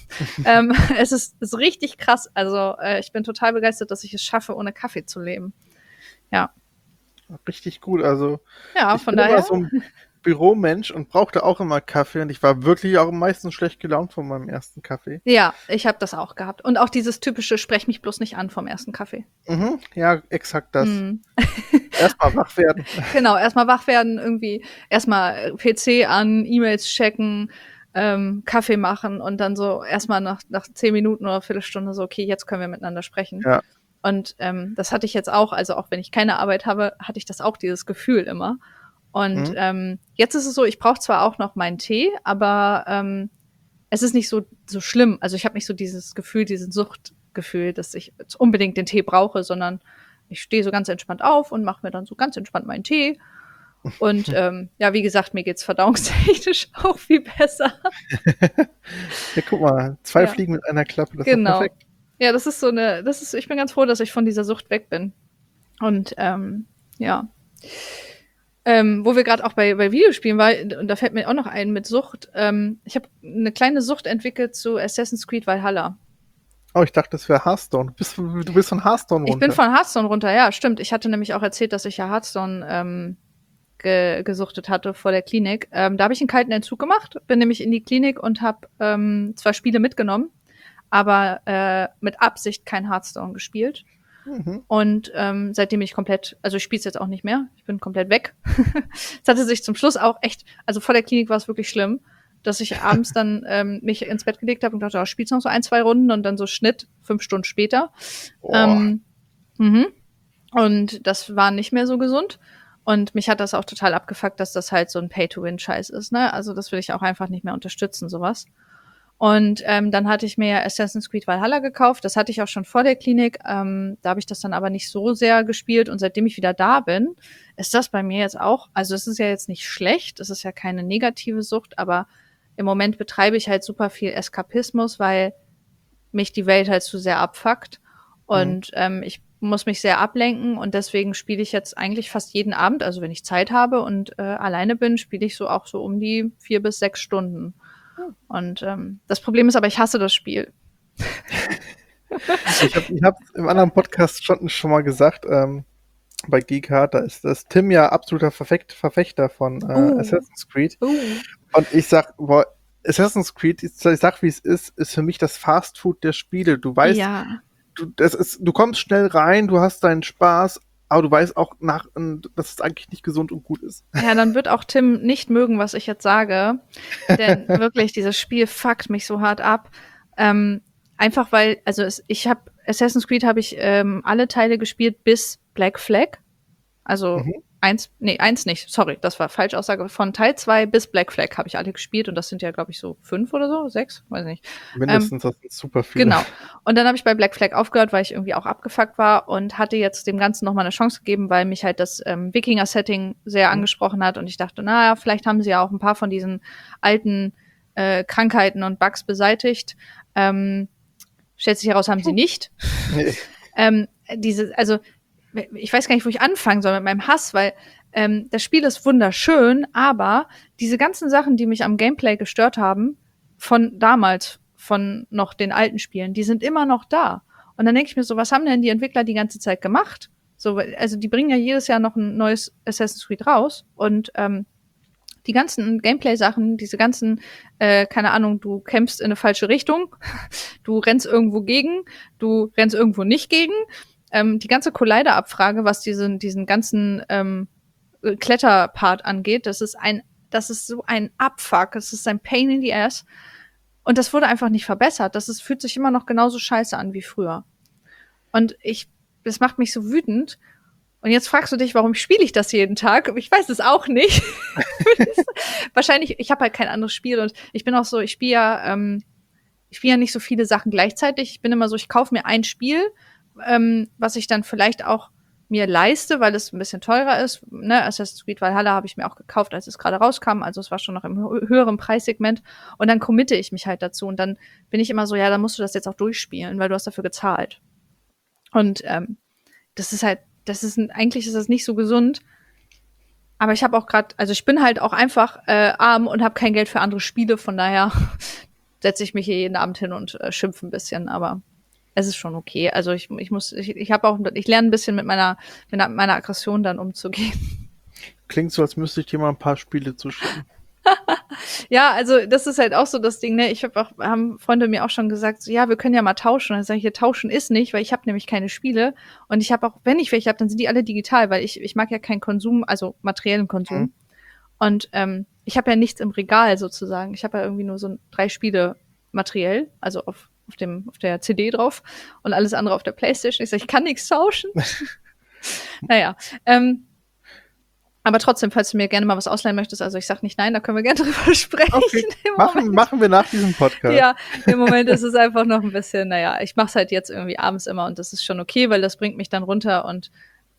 Es ist richtig krass. Also ich bin total begeistert, dass ich es schaffe, ohne Kaffee zu leben. Ja, Richtig gut. Also, ja, ich von bin immer daher. so ein Büromensch und brauchte auch immer Kaffee und ich war wirklich auch meistens schlecht gelaunt von meinem ersten Kaffee. Ja, ich habe das auch gehabt. Und auch dieses typische Sprech mich bloß nicht an vom ersten Kaffee. Mhm, ja, exakt das. Mhm. Erstmal wach werden. Genau, erstmal wach werden, irgendwie erstmal PC an, E-Mails checken, Kaffee machen und dann so erstmal nach 10 Minuten oder Viertelstunde so, okay, jetzt können wir miteinander sprechen. Ja. Und das hatte ich jetzt auch, also auch wenn ich keine Arbeit habe, hatte ich das auch, dieses Gefühl immer. Und Mhm. jetzt ist es so, ich brauche zwar auch noch meinen Tee, aber es ist nicht so schlimm. Also ich habe nicht so dieses Gefühl, diesen Suchtgefühl, dass ich jetzt unbedingt den Tee brauche, sondern ich stehe so ganz entspannt auf und mache mir dann so ganz entspannt meinen Tee. Und ja, wie gesagt, mir geht's verdauungstechnisch auch viel besser. Ja, guck mal, zwei Ja, Fliegen mit einer Klappe, das ist doch genau. perfekt. Ja, ich bin ganz froh, dass ich von dieser Sucht weg bin. Und ja. Wo wir gerade auch bei Videospielen waren, und da fällt mir auch noch ein mit Sucht. Ich habe eine kleine Sucht entwickelt zu Assassin's Creed Valhalla. Oh, ich dachte, das wäre Hearthstone. Du bist von Hearthstone Ich bin runter. von Hearthstone runter, ja, stimmt. Ich hatte nämlich auch erzählt, dass ich ja Hearthstone gesuchtet hatte vor der Klinik. Da habe ich einen kalten Entzug gemacht, bin nämlich in die Klinik und habe 2 Spiele mitgenommen, aber mit Absicht kein Hearthstone gespielt. Mhm. Und seitdem bin ich komplett, also ich spiele es jetzt auch nicht mehr, ich bin komplett weg. Es hatte sich zum Schluss auch echt, also vor der Klinik war es wirklich schlimm, dass ich abends dann mich ins Bett gelegt habe und dachte, oh, spielst noch so 1, 2 Runden und dann so Schnitt 5 Stunden später. Boah. Ähm, mhm. Und das war nicht mehr so gesund. Und mich hat das auch total abgefuckt, dass das halt so ein Pay-to-Win-Scheiß ist, ne? Also das will ich auch einfach nicht mehr unterstützen, sowas. Und dann hatte ich mir Assassin's Creed Valhalla gekauft. Das hatte ich auch schon vor der Klinik. Da habe ich das dann aber nicht so sehr gespielt. Und seitdem ich wieder da bin, ist das bei mir jetzt auch, also es ist ja jetzt nicht schlecht, es ist ja keine negative Sucht, aber im Moment betreibe ich halt super viel Eskapismus, weil mich die Welt halt zu sehr abfuckt. Mhm. Und ich muss mich sehr ablenken und deswegen spiele ich jetzt eigentlich fast jeden Abend, also wenn ich Zeit habe und alleine bin, spiele ich so auch so um die 4 bis 6 Stunden. Und das Problem ist aber, ich hasse das Spiel. Ich hab's im anderen Podcast schon mal gesagt, bei Geekhard, da ist das Tim ja absoluter Verfechter von Oh, Assassin's Creed. oh. Und ich sag, boah, Assassin's Creed, ich sag wie es ist für mich das Fast Food der Spiele. Du weißt, Ja. du kommst schnell rein, du hast deinen Spaß, aber du weißt auch dass es eigentlich nicht gesund und gut ist. Ja, dann wird auch Tim nicht mögen, was ich jetzt sage. Denn wirklich, dieses Spiel fuckt mich so hart ab. Einfach weil, also Assassin's Creed habe ich alle Teile gespielt bis Black Flag. Also Mhm. eins nicht, sorry, das war falsche Aussage. Von Teil 2 bis Black Flag habe ich alle gespielt und das sind ja, glaube ich, so 5 oder so, 6, weiß nicht. Mindestens, das sind super viele. Genau. Und dann habe ich bei Black Flag aufgehört, weil ich irgendwie auch abgefuckt war und hatte jetzt dem Ganzen nochmal eine Chance gegeben, weil mich halt das Wikinger-Setting sehr angesprochen hat und ich dachte, naja, vielleicht haben sie ja auch ein paar von diesen alten Krankheiten und Bugs beseitigt. Stellt sich heraus, haben sie nicht. Nee. Also ich weiß gar nicht, wo ich anfangen soll mit meinem Hass, weil das Spiel ist wunderschön, aber diese ganzen Sachen, die mich am Gameplay gestört haben, von damals, von noch den alten Spielen, die sind immer noch da. Und dann denke ich mir so, was haben denn die Entwickler die ganze Zeit gemacht? So, also die bringen ja jedes Jahr noch ein neues Assassin's Creed raus und die ganzen Gameplay-Sachen, diese ganzen, keine Ahnung, du kämpfst in eine falsche Richtung, du rennst irgendwo gegen, du rennst irgendwo nicht gegen. Die ganze Collider-Abfrage, was diesen ganzen Kletterpart angeht, das ist so ein Abfuck, das ist ein Pain in the Ass. Und das wurde einfach nicht verbessert. Fühlt sich immer noch genauso scheiße an wie früher. Und das macht mich so wütend. Und jetzt fragst du dich, warum spiele ich das jeden Tag? Ich weiß es auch nicht. Wahrscheinlich, ich habe halt kein anderes Spiel und ich bin auch so, ich spiele ja nicht so viele Sachen gleichzeitig. Ich bin immer so, ich kaufe mir ein Spiel, was ich dann vielleicht auch mir leiste, weil es ein bisschen teurer ist. Ne? Assassin's Creed Valhalla habe ich mir auch gekauft, als es gerade rauskam. Also es war schon noch im höheren Preissegment. Und dann committe ich mich halt dazu. Und dann bin ich immer so, ja, dann musst du das jetzt auch durchspielen, weil du hast dafür gezahlt. Und das ist halt, eigentlich ist das nicht so gesund. Aber ich habe auch gerade, also ich bin halt auch einfach arm und habe kein Geld für andere Spiele. Von daher setze ich mich hier jeden Abend hin und schimpfe ein bisschen. Aber es ist schon okay. Also ich lerne ein bisschen mit meiner Aggression dann umzugehen. Klingt so, als müsste ich dir mal ein paar Spiele zuschicken. Ja, also das ist halt auch so das Ding, ne? Haben Freunde mir auch schon gesagt, so, ja, wir können ja mal tauschen. Und dann sage ich, hier tauschen ist nicht, weil ich habe nämlich keine Spiele. Und ich habe auch, wenn ich welche habe, dann sind die alle digital, weil ich mag ja keinen Konsum, also materiellen Konsum. Mhm. Und ich habe ja nichts im Regal sozusagen. Ich habe ja irgendwie nur so 3 Spiele materiell, also auf der CD drauf und alles andere auf der PlayStation. Ich sage, ich kann nichts tauschen. Naja, aber trotzdem, falls du mir gerne mal was ausleihen möchtest, also ich sag nicht nein, da können wir gerne drüber sprechen. Okay, machen wir nach diesem Podcast. Ja, im Moment ist es einfach noch ein bisschen, naja, ich mach's halt jetzt irgendwie abends immer und das ist schon okay, weil das bringt mich dann runter und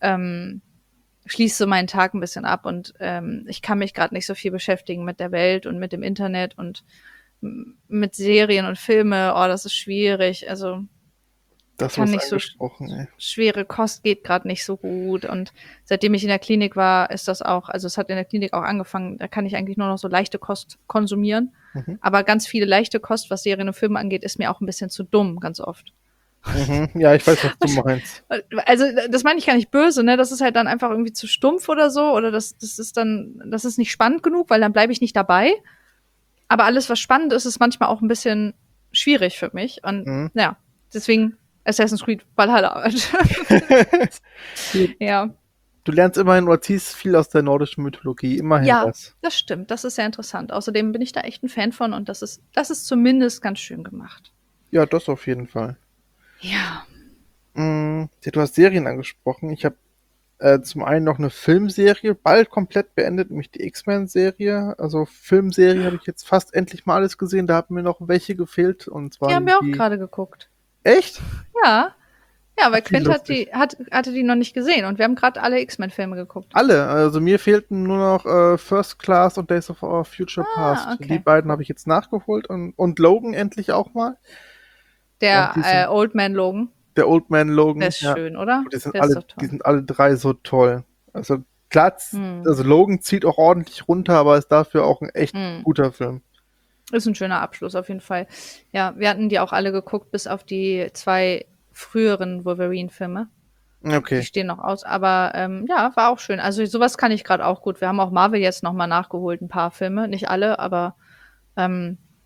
schließt so meinen Tag ein bisschen ab und ich kann mich gerade nicht so viel beschäftigen mit der Welt und mit dem Internet und mit Serien und Filme. Oh, das ist schwierig. Also Das kann was nicht so angesprochen, ey. schwere Kost geht gerade nicht so gut und seitdem ich in der Klinik war, ist das auch, also es hat in der Klinik auch angefangen, da kann ich eigentlich nur noch so leichte Kost konsumieren, Mhm. aber ganz viele leichte Kost, was Serien und Filme angeht, ist mir auch ein bisschen zu dumm, ganz oft. Mhm. Ja, ich weiß, was du meinst. Also das meine ich gar nicht böse, ne? Das ist halt dann einfach irgendwie zu stumpf oder so oder das ist nicht spannend genug, weil dann bleibe ich nicht dabei. Aber alles, was spannend ist, ist manchmal auch ein bisschen schwierig für mich und Mhm. ja, deswegen Assassin's Creed Valhalla. Ja. Du lernst immerhin oder ziehst viel aus der nordischen Mythologie, immerhin Ja, das. das stimmt. Das ist sehr interessant. Außerdem bin ich da echt ein Fan von und das ist zumindest ganz schön gemacht. Ja, das auf jeden Fall. Ja. Ja, du hast Serien angesprochen. Ich habe zum einen noch eine Filmserie, bald komplett beendet, nämlich die X-Men-Serie. Also Filmserie habe ich jetzt fast endlich mal alles gesehen. Da haben mir noch welche gefehlt. Und Die zwar haben wir auch die. gerade geguckt. Echt? Ja. Ja, weil Ach, wie Quint lustig. hatte die noch nicht gesehen und wir haben gerade alle X-Men-Filme geguckt. Alle. Also mir fehlten nur noch First Class und Days of Our Future Ah, Past. okay. Die beiden habe ich jetzt nachgeholt und Logan endlich auch mal. Und die sind Der Old Man Logan, der Old Man Logan. der ist Ja. schön, oder? Die sind Der ist doch die toll. sind alle drei so toll. Also klar, Hm. also Logan zieht auch ordentlich runter, aber ist dafür auch ein echt Hm. guter Film. Ist ein schöner Abschluss auf jeden Fall. Ja, wir hatten die auch alle geguckt, bis auf die 2 früheren Wolverine-Filme. Die Okay. stehen noch aus, aber ja, war auch schön. Also sowas kann ich gerade auch gut. Wir haben auch Marvel jetzt noch mal nachgeholt, ein paar Filme, nicht alle, aber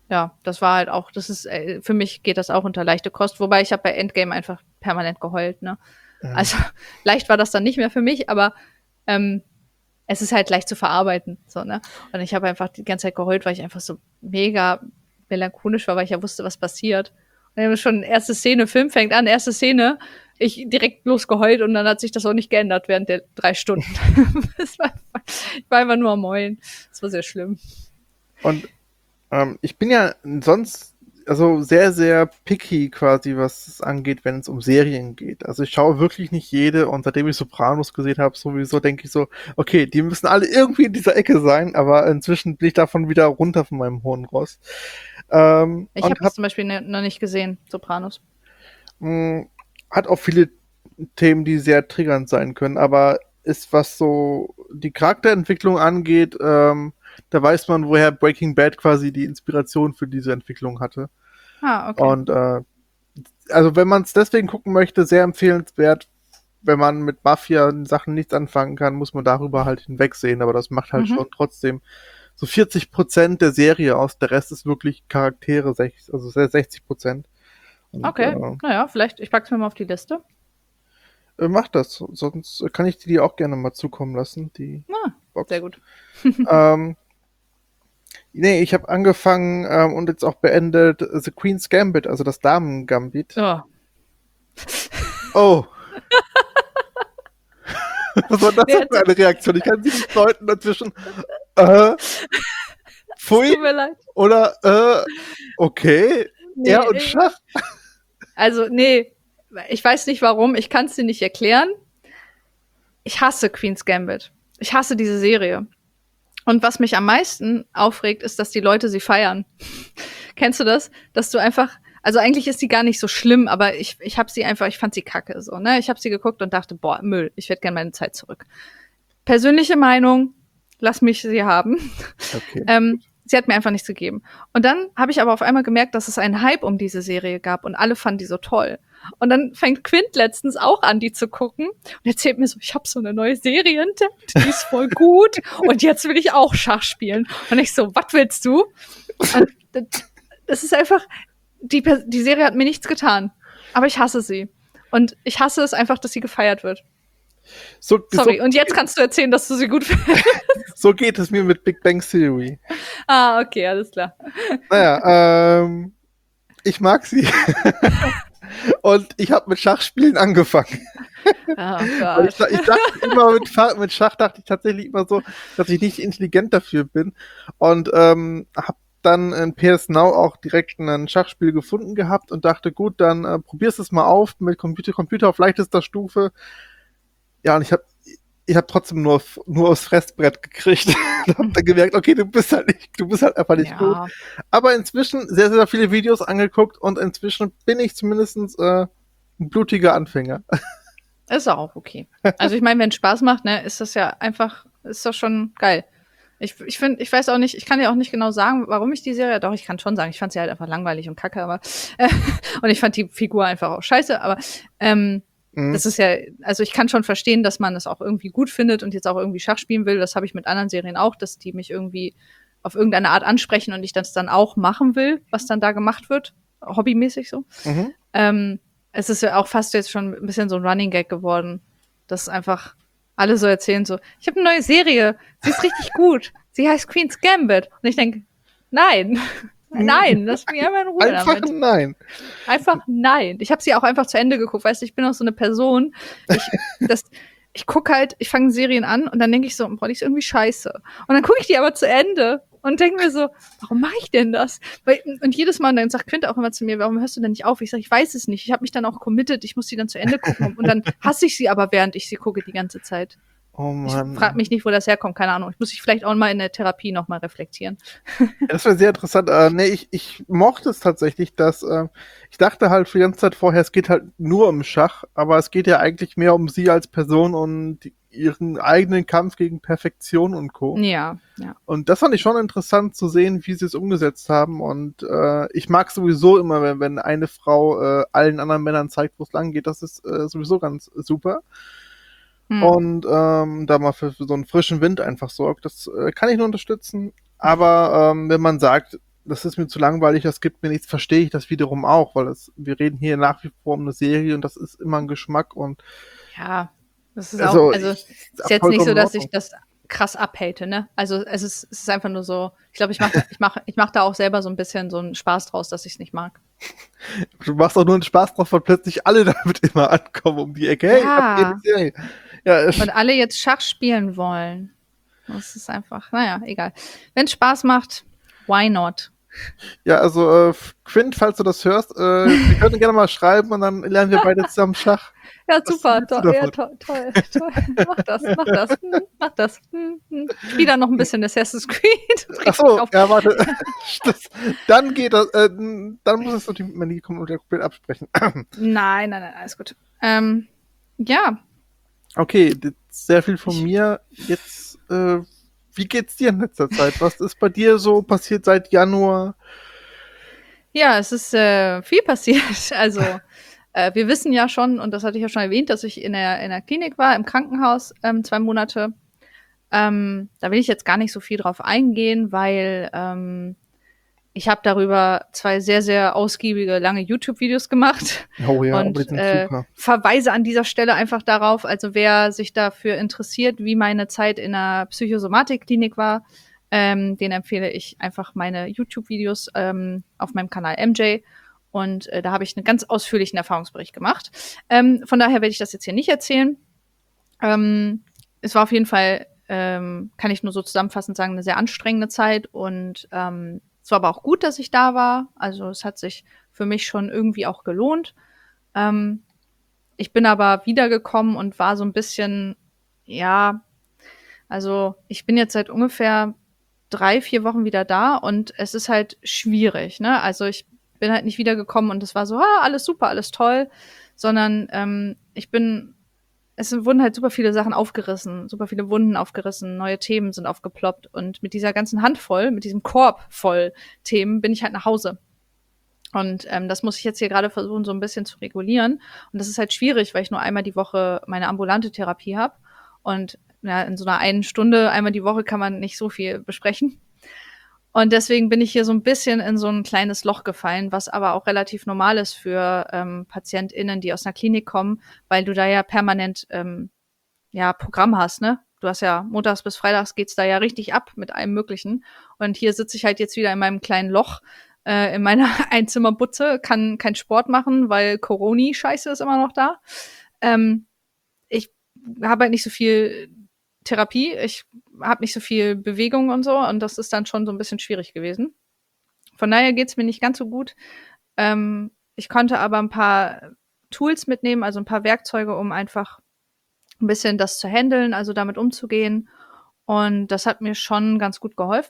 ja, das war halt auch, das ist, für mich geht das auch unter leichte Kost, wobei ich habe bei Endgame einfach permanent geheult, ne? Ja. Also leicht war das dann nicht mehr für mich, aber ähm, es ist halt leicht zu verarbeiten, so, ne? Und ich habe einfach die ganze Zeit geheult, weil ich einfach so mega melancholisch war, weil ich ja wusste, was passiert. Und dann schon erste Szene, Film fängt an, erste Szene, ich direkt losgeheult und dann hat sich das auch nicht geändert während der 3 Stunden. Ich war einfach nur am Heulen. Das war sehr schlimm. Und ich bin ja sonst also sehr, sehr picky quasi, was es angeht, wenn es um Serien geht. Also ich schaue wirklich nicht jede und seitdem ich Sopranos gesehen habe, sowieso denke ich so, okay, die müssen alle irgendwie in dieser Ecke sein, aber inzwischen bin ich davon wieder runter von meinem hohen Ross. Ich habe Und das zum Beispiel noch nicht gesehen, Sopranos. mh, hat auch viele Themen, die sehr triggernd sein können, aber ist, was so die Charakterentwicklung angeht, da weiß man, woher Breaking Bad quasi die Inspiration für diese Entwicklung hatte. Ah, okay. Und also wenn man es deswegen gucken möchte, sehr empfehlenswert. Wenn man mit Mafia-Sachen nichts anfangen kann, muss man darüber halt hinwegsehen, aber das macht halt Mhm. schon trotzdem so 40% der Serie aus. Der Rest ist wirklich Charaktere, also 60%. Und Okay. Naja, vielleicht, ich pack's mir mal auf die Liste. mach das, sonst kann ich die dir auch gerne mal zukommen lassen, die Ah, sehr Box. gut. Ähm, nee, ich habe angefangen und jetzt auch beendet The Queen's Gambit, also das Damen-Gambit. Oh. Oh, was war das Nee, denn für eine Reaktion? Ich kann sie nicht deuten dazwischen. Äh, Pfui tut mir leid. oder okay. Er und Nee, Schach? also, nee, ich weiß nicht warum, ich kann es dir nicht erklären. Ich hasse Queen's Gambit. Ich hasse diese Serie. Und was mich am meisten aufregt, ist, dass die Leute sie feiern. Kennst du das? Dass du einfach, also eigentlich ist sie gar nicht so schlimm, aber ich habe sie einfach, ich fand sie kacke so, ne? Ich habe sie geguckt und dachte, boah, Müll, ich hätte gerne meine Zeit zurück. Persönliche Meinung, lass mich sie haben. Okay. Sie hat mir einfach nichts gegeben. Und dann habe ich aber auf einmal gemerkt, dass es einen Hype um diese Serie gab und alle fanden die so toll. Und dann fängt Quint letztens auch an, die zu gucken und erzählt mir so, ich habe so eine neue Serie entdeckt, die ist voll gut und jetzt will ich auch Schach spielen. Und ich so, was willst du? Und das ist einfach, die Serie hat mir nichts getan, aber ich hasse sie. Und ich hasse es einfach, dass sie gefeiert wird. Sorry, und jetzt kannst du erzählen, dass du sie gut findest. So geht es mir mit Big Bang Theory. Ah, okay, alles klar. Naja, ich mag sie. Und ich habe mit Schachspielen angefangen. Oh Weil Gott. ich dachte immer, mit Schach dachte ich tatsächlich immer so, dass ich nicht intelligent dafür bin. Und habe dann in PS Now auch direkt ein Schachspiel gefunden gehabt und dachte, gut, dann probierst es mal auf mit Computer auf leichtester Stufe. Ja, und ich hab trotzdem nur aufs Fressbrett gekriegt. Und hab dann gemerkt, okay, du bist halt einfach nicht gut. Ja, Aber inzwischen sehr, sehr viele Videos angeguckt und inzwischen bin ich zumindest ein blutiger Anfänger. ist auch okay. Also ich meine, wenn es Spaß macht, ne, ist das ja einfach, ist doch schon geil. Ich finde, ich weiß auch nicht, ich kann ja auch nicht genau sagen, warum ich die Serie, doch, ich kann schon sagen, ich fand sie halt einfach langweilig und kacke, aber und ich fand die Figur einfach auch scheiße, aber Mhm. das ist ja, also ich kann schon verstehen, dass man das auch irgendwie gut findet und jetzt auch irgendwie Schach spielen will. Das habe ich mit anderen Serien auch, dass die mich irgendwie auf irgendeine Art ansprechen und ich das dann auch machen will, was dann da gemacht wird, hobbymäßig so. Mhm. Es ist ja auch fast jetzt schon ein bisschen so ein Running Gag geworden, dass einfach alle so erzählen so, ich habe eine neue Serie, sie ist richtig gut, sie heißt Queen's Gambit. Und ich denke, nein, nein, lass mich einfach in Ruhe Einfach damit. nein. Einfach nein. Ich habe sie auch einfach zu Ende geguckt, weißt du, ich bin auch so eine Person, ich gucke halt, ich fange Serien an und dann denke ich so, boah, die ist irgendwie scheiße. Und dann gucke ich die aber zu Ende und denke mir so, warum mache ich denn das? Und jedes Mal, und dann sagt Quint auch immer zu mir, warum hörst du denn nicht auf? Ich sage, ich weiß es nicht. Ich habe mich dann auch committed, ich muss die dann zu Ende gucken. Und dann hasse ich sie aber, während ich sie gucke, die ganze Zeit. Oh Ich Mann. frage mich nicht, wo das herkommt, keine Ahnung. Ich muss mich vielleicht auch mal in der Therapie nochmal reflektieren. Das wäre sehr interessant. Nee, ich mochte es tatsächlich, dass ich dachte halt für die ganze Zeit vorher, es geht halt nur um Schach, aber es geht ja eigentlich mehr um sie als Person und ihren eigenen Kampf gegen Perfektion und Co. Ja, ja. Und das fand ich schon interessant zu sehen, wie sie es umgesetzt haben. Und ich mag sowieso immer, wenn eine Frau allen anderen Männern zeigt, wo es lang geht. Das ist sowieso ganz super. Und da mal für so einen frischen Wind einfach sorgt. Das kann ich nur unterstützen. Aber wenn man sagt, das ist mir zu langweilig, das gibt mir nichts, verstehe ich das wiederum auch, weil wir reden hier nach wie vor um eine Serie und das ist immer ein Geschmack und Ja, das ist auch, also also ist jetzt nicht vollkommen so, in dass ich Ordnung. das krass abhate, ne? Also es ist einfach nur so, ich glaube, ich mach da auch selber so ein bisschen so einen Spaß draus, dass ich es nicht mag. Du machst auch nur einen Spaß drauf, weil plötzlich alle damit immer ankommen um die Ecke. Hey, habt ihr die Ja, Serie? Ja, und alle jetzt Schach spielen wollen. Das ist einfach, naja, egal. Wenn es Spaß macht, why not? ja, also Quint, falls du das hörst, wir können gerne mal schreiben und dann lernen wir beide zusammen Schach. Ja, Was super, hältst du ja, davon? toll. Mach das. Spiel dann noch ein bisschen Assassin's Creed. Ach Reg mich so, auf. ja, warte. Dann geht das, dann muss es natürlich mit Melanie kommen und der komplett absprechen. Nein, alles gut. Ja, Okay, sehr viel von ich, mir. Jetzt, wie geht's dir in letzter Zeit? Was ist bei dir so passiert seit Januar? ja, es ist viel passiert. Also, wir wissen ja schon, und das hatte ich ja schon erwähnt, dass ich in der Klinik war, im Krankenhaus, 2 Monate. Da will ich jetzt gar nicht so viel drauf eingehen, weil ich habe darüber 2 sehr, sehr ausgiebige, lange YouTube-Videos gemacht Oh ja, aber die und sind super. verweise an dieser Stelle einfach darauf, also wer sich dafür interessiert, wie meine Zeit in einer Psychosomatik-Klinik war, den empfehle ich einfach meine YouTube-Videos auf meinem Kanal MJ. Und da habe ich einen ganz ausführlichen Erfahrungsbericht gemacht. Von daher werde ich das jetzt hier nicht erzählen. Es war auf jeden Fall, kann ich nur so zusammenfassend sagen, eine sehr anstrengende Zeit und es war aber auch gut, dass ich da war. Also es hat sich für mich schon irgendwie auch gelohnt. Ähm, Ich bin aber wiedergekommen und war so ein bisschen, ja, also ich bin jetzt seit ungefähr 3, 4 Wochen wieder da und es ist halt schwierig, ne? Also ich bin halt nicht wiedergekommen und es war so, alles super, alles toll, sondern es wurden halt super viele Sachen aufgerissen, super viele Wunden aufgerissen, neue Themen sind aufgeploppt und mit dieser ganzen Handvoll, mit diesem Korb voll Themen bin ich halt nach Hause. Und das muss ich jetzt hier gerade versuchen, so ein bisschen zu regulieren. Und das ist halt schwierig, weil ich nur einmal die Woche meine ambulante Therapie habe. Und ja, in so einer einen Stunde, einmal die Woche kann man nicht so viel besprechen. Und deswegen bin ich hier so ein bisschen in so ein kleines Loch gefallen, was aber auch relativ normal ist für PatientInnen, die aus einer Klinik kommen, weil du da ja permanent ja, Programm hast, ne? Du hast ja montags bis freitags geht's da ja richtig ab mit allem Möglichen. Und hier sitze ich halt jetzt wieder in meinem kleinen Loch, in meiner Einzimmerbutze, kann keinen Sport machen, weil Corona-Scheiße ist immer noch da. Ähm, Ich habe halt nicht so viel Therapie, ich habe nicht so viel Bewegung und so, und das ist dann schon so ein bisschen schwierig gewesen. Von daher geht's mir nicht ganz so gut. Ich konnte aber ein paar Tools mitnehmen, also ein paar Werkzeuge, um einfach ein bisschen das zu handeln, also damit umzugehen. Und das hat mir schon ganz gut geholfen.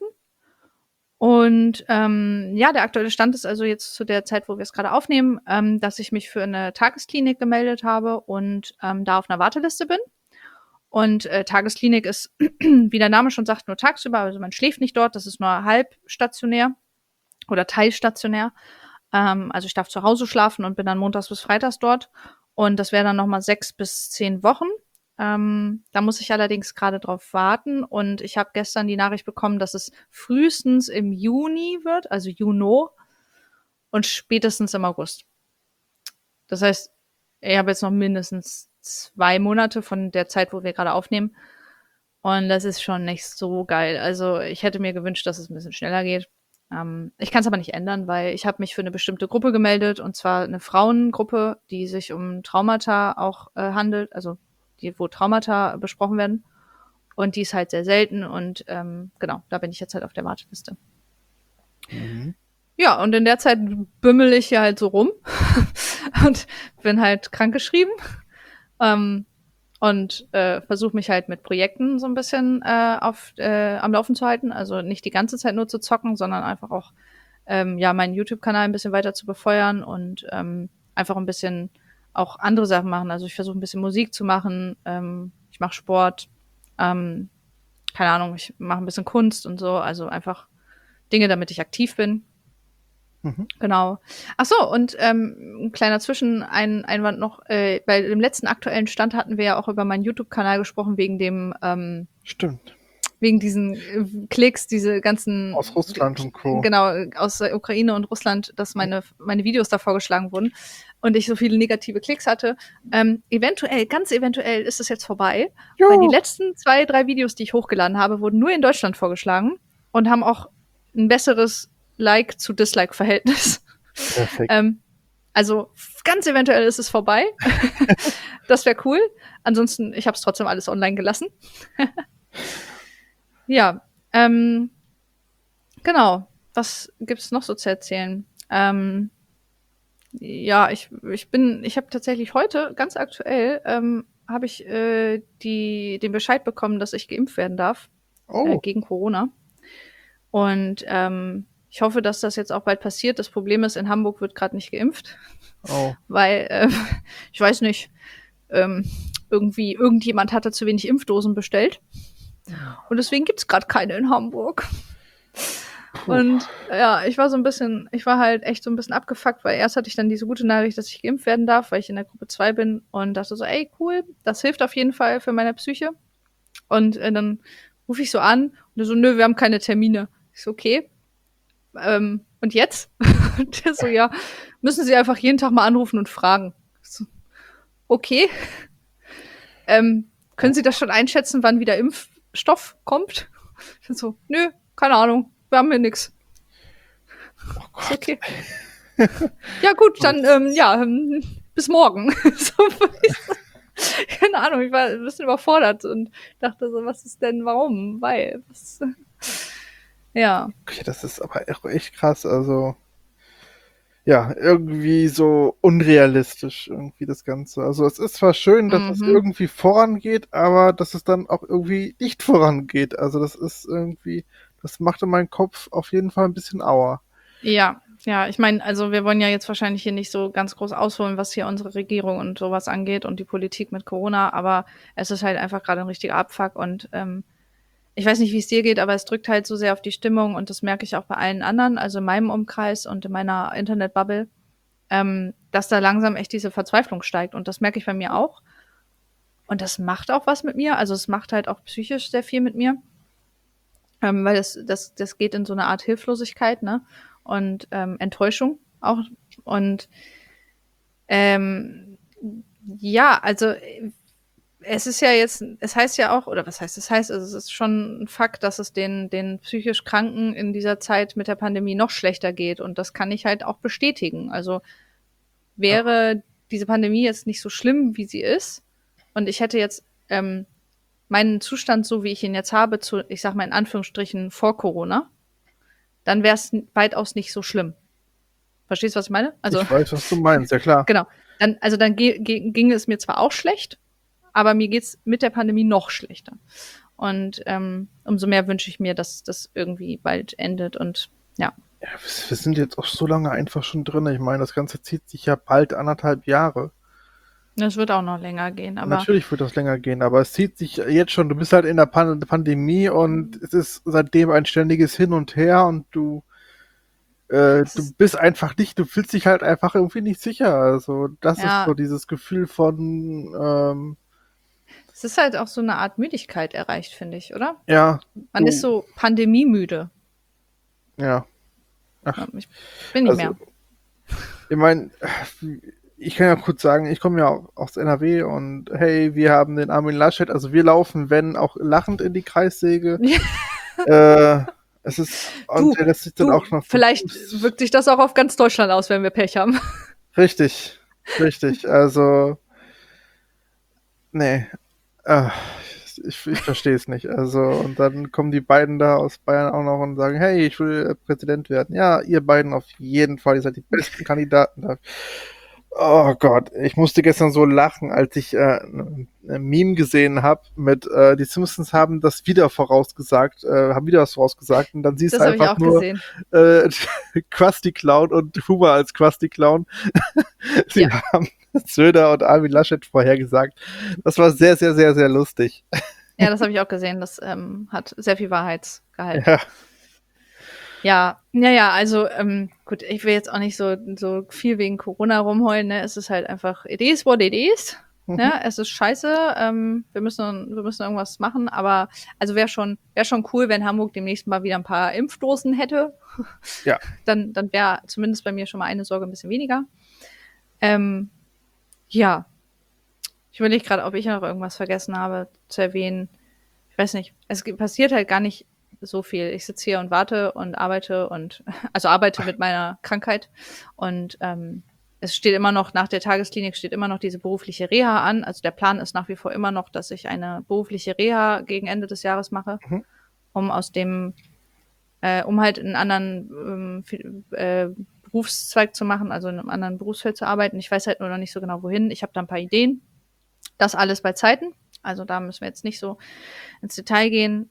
Und ja, der aktuelle Stand ist also jetzt zu der Zeit, wo wir es gerade aufnehmen, dass ich mich für eine Tagesklinik gemeldet habe und da auf einer Warteliste bin. Und Tagesklinik ist, wie der Name schon sagt, nur tagsüber, also man schläft nicht dort, das ist nur halbstationär oder teilstationär. Also ich darf zu Hause schlafen und bin dann montags bis freitags dort. Und das wäre dann nochmal 6 bis 10 Wochen. Da muss ich allerdings gerade drauf warten. Und ich habe gestern die Nachricht bekommen, dass es frühestens im Juni wird, also Juno, und spätestens im August. Das heißt, ich habe jetzt noch mindestens 2 Monate von der Zeit, wo wir gerade aufnehmen. Und das ist schon nicht so geil. Also ich hätte mir gewünscht, dass es ein bisschen schneller geht. Ich kann es aber nicht ändern, weil ich habe mich für eine bestimmte Gruppe gemeldet, und zwar eine Frauengruppe, die sich um Traumata auch handelt, also wo Traumata besprochen werden. Und die ist halt sehr selten und genau, da bin ich jetzt halt auf der Warteliste. Mhm. Ja, und in der Zeit bümmel ich hier halt so rum und bin halt krankgeschrieben. Ähm, und versuche mich halt mit Projekten so ein bisschen am Laufen zu halten. Also nicht die ganze Zeit nur zu zocken, sondern einfach auch ja meinen YouTube-Kanal ein bisschen weiter zu befeuern und einfach ein bisschen auch andere Sachen machen. Also ich versuche ein bisschen Musik zu machen, ich mache Sport, ähm, keine Ahnung, ich mache ein bisschen Kunst und so. Also einfach Dinge, damit ich aktiv bin. Mhm. Genau. Ach so, und ein kleiner Zwischeneinwand noch. Bei dem letzten aktuellen Stand hatten wir ja auch über meinen YouTube-Kanal gesprochen, wegen dem Stimmt. wegen diesen Klicks, diese ganzen, Aus Russland und Co. genau, aus der Ukraine und Russland, dass meine Videos da vorgeschlagen wurden und ich so viele negative Klicks hatte. Ganz eventuell ist es jetzt vorbei, weil die letzten 2, 3 Videos, die ich hochgeladen habe, wurden nur in Deutschland vorgeschlagen und haben auch ein besseres Like-zu-Dislike-Verhältnis. Perfekt. Also ganz eventuell ist es vorbei. Das wäre cool. Ansonsten, ich habe es trotzdem alles online gelassen. Ja, genau. Was gibt's noch so zu erzählen? Ja, ich habe tatsächlich heute, ganz aktuell, habe ich den Bescheid bekommen, dass ich geimpft werden darf gegen Corona. Und ich hoffe, dass das jetzt auch bald passiert. Das Problem ist, in Hamburg wird gerade nicht geimpft. Weil, ich weiß nicht, irgendwie irgendjemand hatte zu wenig Impfdosen bestellt. Und deswegen gibt's gerade keine in Hamburg. Und ja, ich war halt echt so ein bisschen abgefuckt, weil erst hatte ich dann diese gute Nachricht, dass ich geimpft werden darf, weil ich in der Gruppe 2 bin und dachte so, ey, cool, das hilft auf jeden Fall für meine Psyche. Und dann rufe ich so an und so, nö, wir haben keine Termine. Ich so, okay. Und jetzt? Und der so, ja, müssen Sie einfach jeden Tag mal anrufen und fragen. Ich so, okay. Können Sie das schon einschätzen, wann wieder Impfstoff kommt? Ich so, nö, keine Ahnung, wir haben hier nix. Oh Gott. Okay. Ja gut, dann bis morgen. So, keine Ahnung, ich war ein bisschen überfordert und dachte so, was ist denn, warum? Weil, was, ja. Okay, das ist aber echt krass, also ja, irgendwie so unrealistisch irgendwie das Ganze. Also es ist zwar schön, dass es irgendwie vorangeht, aber dass es dann auch irgendwie nicht vorangeht. Also das ist irgendwie, das macht in meinem Kopf auf jeden Fall ein bisschen Aua. Ja, ich meine, also wir wollen ja jetzt wahrscheinlich hier nicht so ganz groß ausholen, was hier unsere Regierung und sowas angeht und die Politik mit Corona, aber es ist halt einfach gerade ein richtiger Abfuck und ich weiß nicht, wie es dir geht, aber es drückt halt so sehr auf die Stimmung und das merke ich auch bei allen anderen, also in meinem Umkreis und in meiner Internetbubble, dass da langsam echt diese Verzweiflung steigt und das merke ich bei mir auch. Und das macht auch was mit mir, also es macht halt auch psychisch sehr viel mit mir, weil das geht in so eine Art Hilflosigkeit, ne? Und Enttäuschung auch. Und ja, also es ist ja jetzt, es heißt ja auch, oder was heißt es heißt, also es ist schon ein Fakt, dass es den psychisch Kranken in dieser Zeit mit der Pandemie noch schlechter geht. Und das kann ich halt auch bestätigen. Also wäre diese Pandemie jetzt nicht so schlimm, wie sie ist, und ich hätte jetzt meinen Zustand, so wie ich ihn jetzt habe, ich sag mal in Anführungsstrichen vor Corona, dann wäre es weitaus nicht so schlimm. Verstehst du, was ich meine? Also, ich weiß, was du meinst, ja klar. Genau. Dann ging es mir zwar auch schlecht, aber mir geht's mit der Pandemie noch schlechter. Und umso mehr wünsche ich mir, dass das irgendwie bald endet und ja. Ja, wir sind jetzt auch so lange einfach schon drin. Ich meine, das Ganze zieht sich ja bald 1,5 Jahre. Das wird auch noch länger gehen, aber. Natürlich wird das länger gehen, aber es zieht sich jetzt schon, du bist halt in der Pandemie und es ist seitdem ein ständiges Hin und Her und du bist einfach nicht, du fühlst dich halt einfach irgendwie nicht sicher. Also das ist so dieses Gefühl von es ist halt auch so eine Art Müdigkeit erreicht, finde ich, oder? ja. Man ist so pandemiemüde. Ja. Ach, ich bin nicht mehr. Ich meine, ich kann ja kurz sagen, ich komme ja aus NRW und hey, wir haben den Armin Laschet, also wir laufen, wenn auch lachend in die Kreissäge. Es ist, und der lässt sich dann auch noch. Vielleicht wirkt sich das auch auf ganz Deutschland aus, wenn wir Pech haben. Richtig. Also, nee. Ich verstehe es nicht. Also, und dann kommen die beiden da aus Bayern auch noch und sagen, hey, ich will Präsident werden. Ja, ihr beiden auf jeden Fall, ihr seid die besten Kandidaten da. Oh Gott, ich musste gestern so lachen, als ich ein Meme gesehen habe mit die Simpsons haben das wieder vorausgesagt, haben wieder was vorausgesagt und dann siehst du einfach nur Krusty Clown und Huber als Krusty Clown. Sie haben Söder und Armin Laschet vorhergesagt. Das war sehr, sehr, sehr, sehr lustig. Ja, das habe ich auch gesehen. Das hat sehr viel Wahrheitsgehalt. Ja, also gut, ich will jetzt auch nicht so viel wegen Corona rumheulen, ne? Es ist halt einfach, it is what it is. Mhm. Ne? Es ist scheiße, wir müssen irgendwas machen, aber also wäre schon cool, wenn Hamburg demnächst mal wieder ein paar Impfdosen hätte. Ja. Dann wäre zumindest bei mir schon mal eine Sorge ein bisschen weniger. Ähm, ja, ich überlege gerade, ob ich noch irgendwas vergessen habe zu erwähnen. Ich weiß nicht. Passiert halt gar nicht so viel. Ich sitze hier und warte und arbeite also arbeite mit meiner Krankheit und es steht immer noch, nach der Tagesklinik steht immer noch diese berufliche Reha an. Also der Plan ist nach wie vor immer noch, dass ich eine berufliche Reha gegen Ende des Jahres mache, Mhm. um um halt einen anderen Berufszweig zu machen, also in einem anderen Berufsfeld zu arbeiten. Ich weiß halt nur noch nicht so genau wohin. Ich habe da ein paar Ideen. Das alles bei Zeiten. Also da müssen wir jetzt nicht so ins Detail gehen.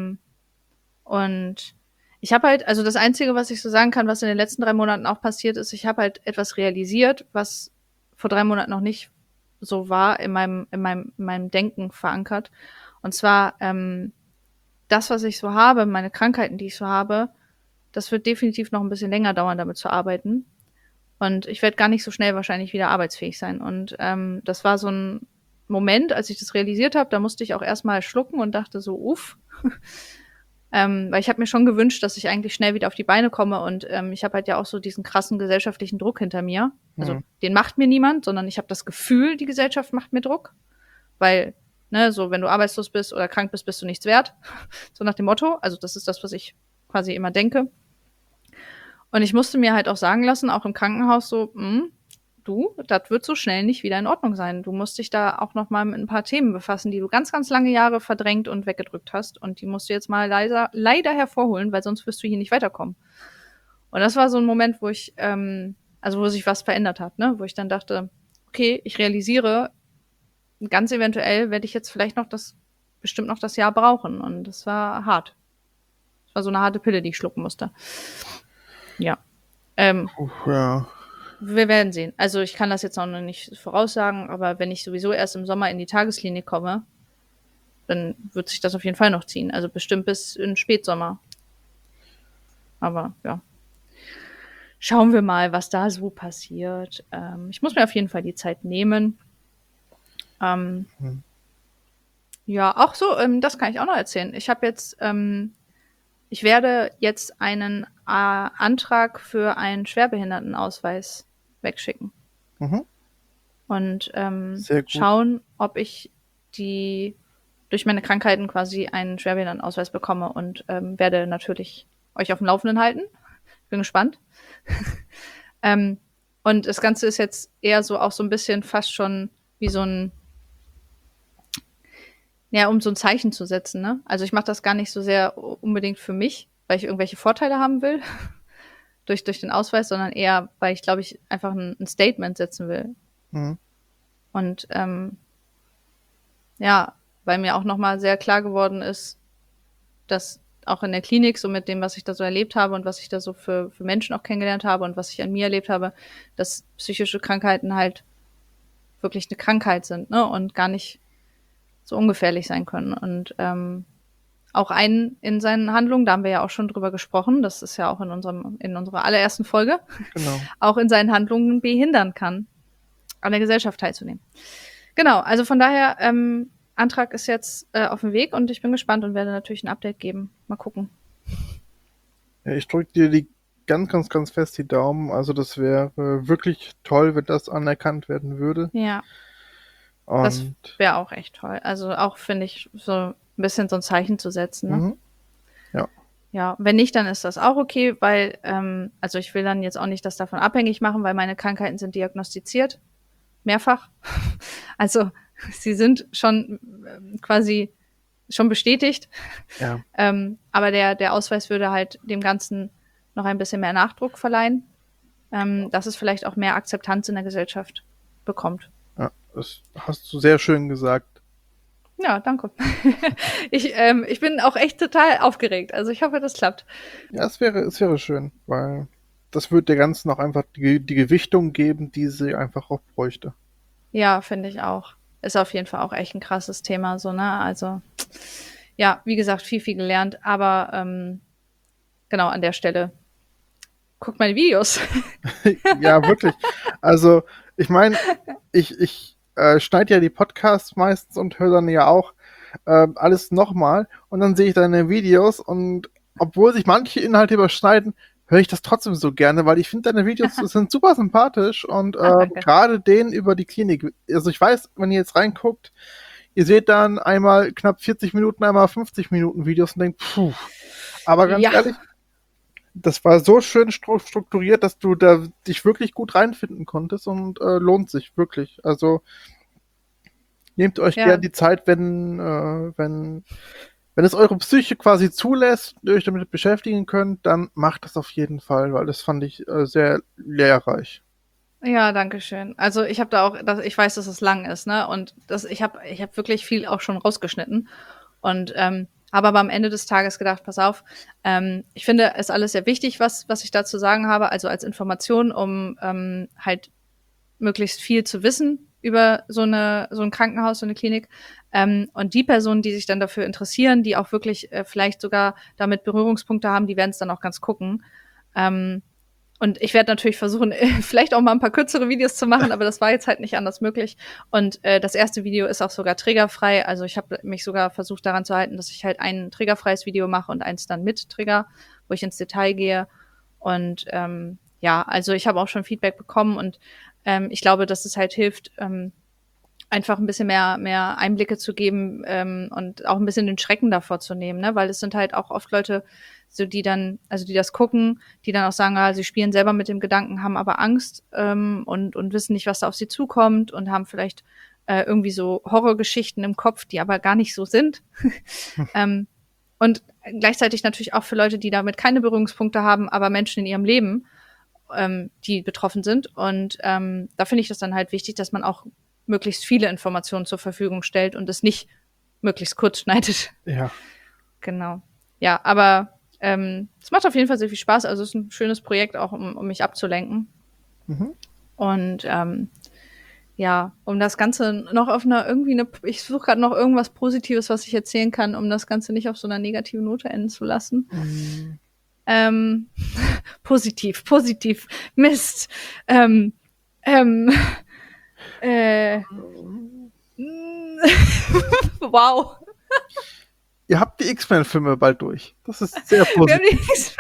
Und ich habe halt, also das Einzige, was ich so sagen kann, was in den letzten 3 Monaten auch passiert ist, ich habe halt etwas realisiert, was vor 3 Monaten noch nicht so war in meinem Denken verankert. Und zwar, das, was ich so habe, meine Krankheiten, die ich so habe, das wird definitiv noch ein bisschen länger dauern, damit zu arbeiten. Und ich werde gar nicht so schnell wahrscheinlich wieder arbeitsfähig sein. Und das war so ein Moment, als ich das realisiert habe, da musste ich auch erstmal schlucken und dachte so, uff. Weil ich habe mir schon gewünscht, dass ich eigentlich schnell wieder auf die Beine komme und ich habe halt ja auch so diesen krassen gesellschaftlichen Druck hinter mir. Also Mhm. den macht mir niemand, sondern ich habe das Gefühl, die Gesellschaft macht mir Druck, weil ne, so wenn du arbeitslos bist oder krank bist, bist du nichts wert. So nach dem Motto. Also das ist das, was ich quasi immer denke. Und ich musste mir halt auch sagen lassen, auch im Krankenhaus so, du, das wird so schnell nicht wieder in Ordnung sein. Du musst dich da auch noch mal mit ein paar Themen befassen, die du ganz, ganz lange Jahre verdrängt und weggedrückt hast. Und die musst du jetzt mal leider hervorholen, weil sonst wirst du hier nicht weiterkommen. Und das war so ein Moment, wo sich was verändert hat, ne? Wo ich dann dachte, okay, ich realisiere, ganz eventuell werde ich jetzt bestimmt noch das Jahr brauchen. Und das war hart. Das war so eine harte Pille, die ich schlucken musste. Ja. Ähm, Ja. Wir werden sehen. Also ich kann das jetzt auch noch nicht voraussagen, aber wenn ich sowieso erst im Sommer in die Tagesklinik komme, dann wird sich das auf jeden Fall noch ziehen. Also bestimmt bis in Spätsommer. Aber ja, schauen wir mal, was da so passiert. Ich muss mir auf jeden Fall die Zeit nehmen. Ähm, Mhm. ja, auch so, das kann ich auch noch erzählen. Ich werde jetzt einen Antrag für einen Schwerbehindertenausweis wegschicken. Mhm. Und Sehr gut. schauen, ob ich die durch meine Krankheiten quasi einen Schwerbehindertenausweis bekomme und werde natürlich euch auf dem Laufenden halten. Bin gespannt. ähm, und das Ganze ist jetzt eher so auch so ein bisschen fast schon wie so ein, ja, um so ein Zeichen zu setzen, ne? Also ich mache das gar nicht so sehr unbedingt für mich, weil ich irgendwelche Vorteile haben will durch den Ausweis, sondern eher, weil ich, glaube ich, einfach ein Statement setzen will. Mhm. Und ja, weil mir auch nochmal sehr klar geworden ist, dass auch in der Klinik, so mit dem, was ich da so erlebt habe und was ich da so für Menschen auch kennengelernt habe und was ich an mir erlebt habe, dass psychische Krankheiten halt wirklich eine Krankheit sind, ne? Und gar nicht so ungefährlich sein können. Und auch einen in seinen Handlungen, da haben wir ja auch schon drüber gesprochen, das ist ja auch in unserer allerersten Folge, Genau. auch in seinen Handlungen behindern kann, an der Gesellschaft teilzunehmen. Genau, also von daher, Antrag ist jetzt auf dem Weg und ich bin gespannt und werde natürlich ein Update geben. Mal gucken. Ja, ich drücke dir die ganz, ganz, ganz fest die Daumen. Also das wäre wirklich toll, wenn das anerkannt werden würde. Ja, das Und wäre auch echt toll. Also auch finde ich, so ein bisschen so ein Zeichen zu setzen, ne? mhm. Ja. Ja, wenn nicht, dann ist das auch okay, weil, also ich will dann jetzt auch nicht das davon abhängig machen, weil meine Krankheiten sind diagnostiziert. Mehrfach. Also sie sind schon quasi schon bestätigt. Ja. Aber der Ausweis würde halt dem Ganzen noch ein bisschen mehr Nachdruck verleihen, dass es vielleicht auch mehr Akzeptanz in der Gesellschaft bekommt. Ja. Das hast du sehr schön gesagt. Ja, danke. Ich bin auch echt total aufgeregt. Also ich hoffe, das klappt. Ja, es wäre schön, weil das würde der Ganzen auch einfach die Gewichtung geben, die sie einfach auch bräuchte. Ja, finde ich auch. Ist auf jeden Fall auch echt ein krasses Thema, so, ne? Also, ja, wie gesagt, viel gelernt, aber genau an der Stelle. Guckt meine Videos. Ja, wirklich. Also, ich meine, ich schneide ja die Podcasts meistens und höre dann ja auch alles nochmal. Und dann sehe ich deine Videos und obwohl sich manche Inhalte überschneiden, höre ich das trotzdem so gerne, weil ich finde, deine Videos sind super sympathisch und Danke. gerade den über die Klinik. Also ich weiß, wenn ihr jetzt reinguckt, ihr seht dann einmal knapp 40 Minuten, einmal 50 Minuten Videos und denkt, puh. Aber ganz Ja. ehrlich, das war so schön strukturiert, dass du da dich wirklich gut reinfinden konntest und lohnt sich wirklich. Also nehmt euch Ja. gerne die Zeit, wenn es eure Psyche quasi zulässt, ihr euch damit beschäftigen könnt, dann macht das auf jeden Fall, weil das fand ich sehr lehrreich. Ja, danke schön. Also ich habe da auch, ich weiß, dass es lang ist, ne? Und ich habe wirklich viel auch schon rausgeschnitten und habe aber am Ende des Tages gedacht, pass auf, ich finde es alles sehr wichtig, was ich da zu sagen habe, also als Information, um halt möglichst viel zu wissen über so ein Krankenhaus, so eine Klinik. Und die Personen, die sich dann dafür interessieren, die auch wirklich vielleicht sogar damit Berührungspunkte haben, die werden es dann auch ganz gucken. Und ich werde natürlich versuchen, vielleicht auch mal ein paar kürzere Videos zu machen, aber das war jetzt halt nicht anders möglich. Und das erste Video ist auch sogar triggerfrei. Also ich habe mich sogar versucht daran zu halten, dass ich halt ein triggerfreies Video mache und eins dann mit Trigger, wo ich ins Detail gehe. Und ja, also ich habe auch schon Feedback bekommen und ich glaube, dass es halt hilft, einfach ein bisschen mehr Einblicke zu geben und auch ein bisschen den Schrecken davor zu nehmen, ne? Weil es sind halt auch oft Leute, so die das gucken, die dann auch sagen, sie spielen selber mit dem Gedanken, haben aber Angst und wissen nicht, was da auf sie zukommt und haben vielleicht irgendwie so Horrorgeschichten im Kopf, die aber gar nicht so sind. Und gleichzeitig natürlich auch für Leute, die damit keine Berührungspunkte haben, aber Menschen in ihrem Leben, die betroffen sind. Und da finde ich das dann halt wichtig, dass man auch möglichst viele Informationen zur Verfügung stellt und es nicht möglichst kurz schneidet. Ja. Genau. Ja, aber es macht auf jeden Fall sehr viel Spaß. Also es ist ein schönes Projekt auch, um mich abzulenken. Mhm. Und ja, um das Ganze noch auf ich suche gerade noch irgendwas Positives, was ich erzählen kann, um das Ganze nicht auf so einer negativen Note enden zu lassen. Mhm. Positiv. Mist. Äh, wow. Ihr habt die X-Men-Filme bald durch. Das ist sehr Wir haben positiv.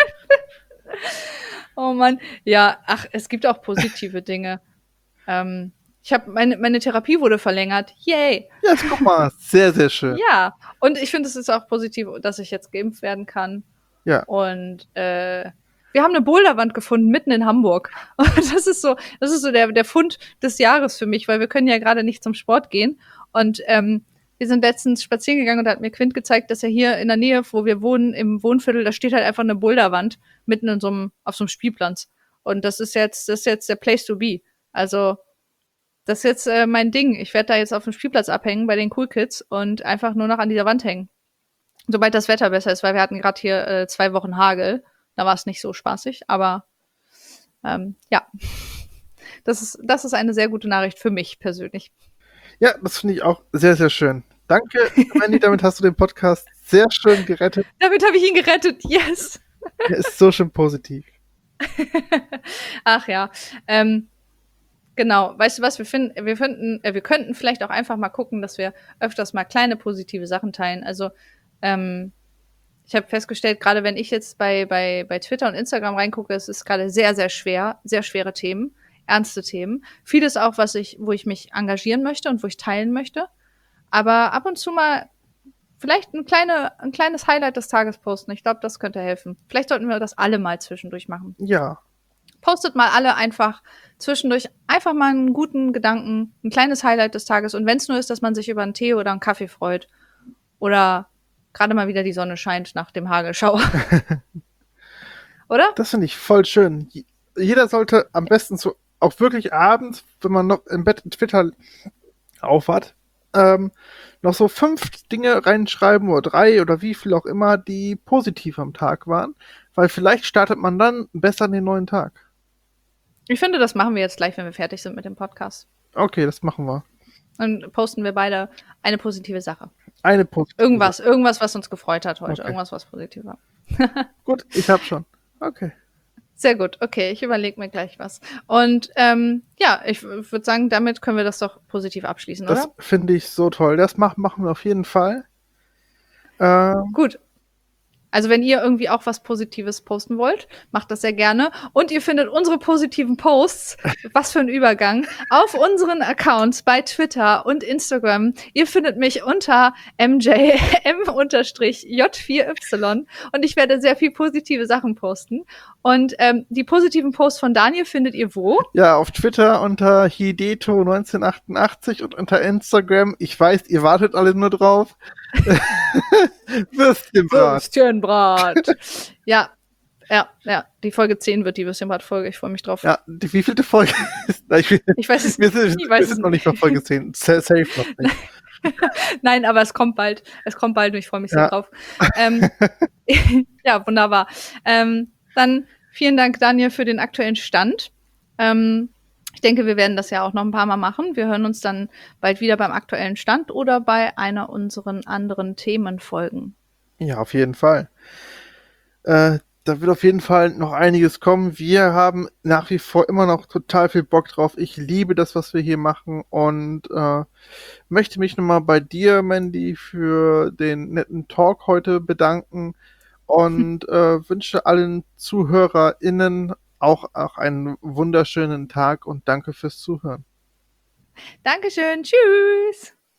Oh Mann. Ja, ach, es gibt auch positive Dinge. Ich habe meine Therapie wurde verlängert. Yay. Ja, guck mal. Sehr, sehr schön. Ja. Und ich finde, es ist auch positiv, dass ich jetzt geimpft werden kann. Ja. Und wir haben eine Boulderwand gefunden mitten in Hamburg. Und das ist so der Fund des Jahres für mich, weil wir können ja gerade nicht zum Sport gehen. Und wir sind letztens spazieren gegangen und da hat mir Quint gezeigt, dass er hier in der Nähe, wo wir wohnen, im Wohnviertel, da steht halt einfach eine Boulderwand mitten auf so einem Spielplatz. Und das ist jetzt der Place to be. Also, das ist jetzt mein Ding. Ich werde da jetzt auf dem Spielplatz abhängen bei den Cool Kids und einfach nur noch an dieser Wand hängen. Sobald das Wetter besser ist, weil wir hatten gerade hier 2 Wochen Hagel. Da war es nicht so spaßig, aber ja. Das ist eine sehr gute Nachricht für mich persönlich. Ja, das finde ich auch sehr, sehr schön. Danke, Mandy, damit hast du den Podcast sehr schön gerettet. Damit habe ich ihn gerettet, yes. Er ist so schön positiv. Ach ja. Genau, weißt du was, wir könnten vielleicht auch einfach mal gucken, dass wir öfters mal kleine positive Sachen teilen. Also, ich habe festgestellt, gerade wenn ich jetzt bei Twitter und Instagram reingucke, es ist gerade sehr, sehr schwer, sehr schwere Themen, ernste Themen. Vieles auch, wo ich mich engagieren möchte und wo ich teilen möchte. Aber ab und zu mal vielleicht ein kleines Highlight des Tages posten. Ich glaube, das könnte helfen. Vielleicht sollten wir das alle mal zwischendurch machen. Ja. Postet mal alle einfach zwischendurch einfach mal einen guten Gedanken, ein kleines Highlight des Tages. Und wenn es nur ist, dass man sich über einen Tee oder einen Kaffee freut. Oder gerade mal wieder die Sonne scheint nach dem Hagelschauer. Oder? Das finde ich voll schön. Jeder sollte am besten so, auch wirklich abends, wenn man noch im Bett Twitter aufhat, noch so 5 Dinge reinschreiben oder 3 oder wie viel auch immer, die positiv am Tag waren. Weil vielleicht startet man dann besser in den neuen Tag. Ich finde, das machen wir jetzt gleich, wenn wir fertig sind mit dem Podcast. Okay, das machen wir. Dann posten wir beide eine positive Sache. Eine positive Irgendwas, was uns gefreut hat heute. Okay. Irgendwas, was positiv war. Gut, ich hab schon. Okay. Sehr gut. Okay, ich überlege mir gleich was. Und ja, ich würde sagen, damit können wir das doch positiv abschließen, Das oder? finde ich so toll. Das machen wir auf jeden Fall. Ähm, Gut. Also wenn ihr irgendwie auch was Positives posten wollt, macht das sehr gerne. Und ihr findet unsere positiven Posts, was für ein Übergang, auf unseren Accounts bei Twitter und Instagram. Ihr findet mich unter MJM-J4Y und ich werde sehr viel positive Sachen posten. Und die positiven Posts von Daniel findet ihr wo? ja, auf Twitter unter Hideto1988 und unter Instagram, ich weiß, ihr wartet alle nur drauf, Würstchenbrat. Würstchenbrat. Ja, ja. Die Folge 10 wird die Würstchenbrat-Folge. Ich freue mich drauf. Ja, wievielte Folge ist das? Ich weiß es Wir nicht. sind, Ich wir weiß es sind noch nicht bei nicht. Folge 10. Safe noch nicht. Nein, aber es kommt bald. Es kommt bald und ich freue mich sehr Ja. drauf. Ja, wunderbar. Dann vielen Dank, Daniel, für den aktuellen Stand. Ich denke, wir werden das ja auch noch ein paar Mal machen. Wir hören uns dann bald wieder beim aktuellen Stand oder bei einer unseren anderen Themenfolgen. Ja, auf jeden Fall. Da wird auf jeden Fall noch einiges kommen. Wir haben nach wie vor immer noch total viel Bock drauf. Ich liebe das, was wir hier machen und möchte mich nochmal bei dir, Mandy, für den netten Talk heute bedanken und wünsche allen ZuhörerInnen auch einen wunderschönen Tag und danke fürs Zuhören. Dankeschön. Tschüss.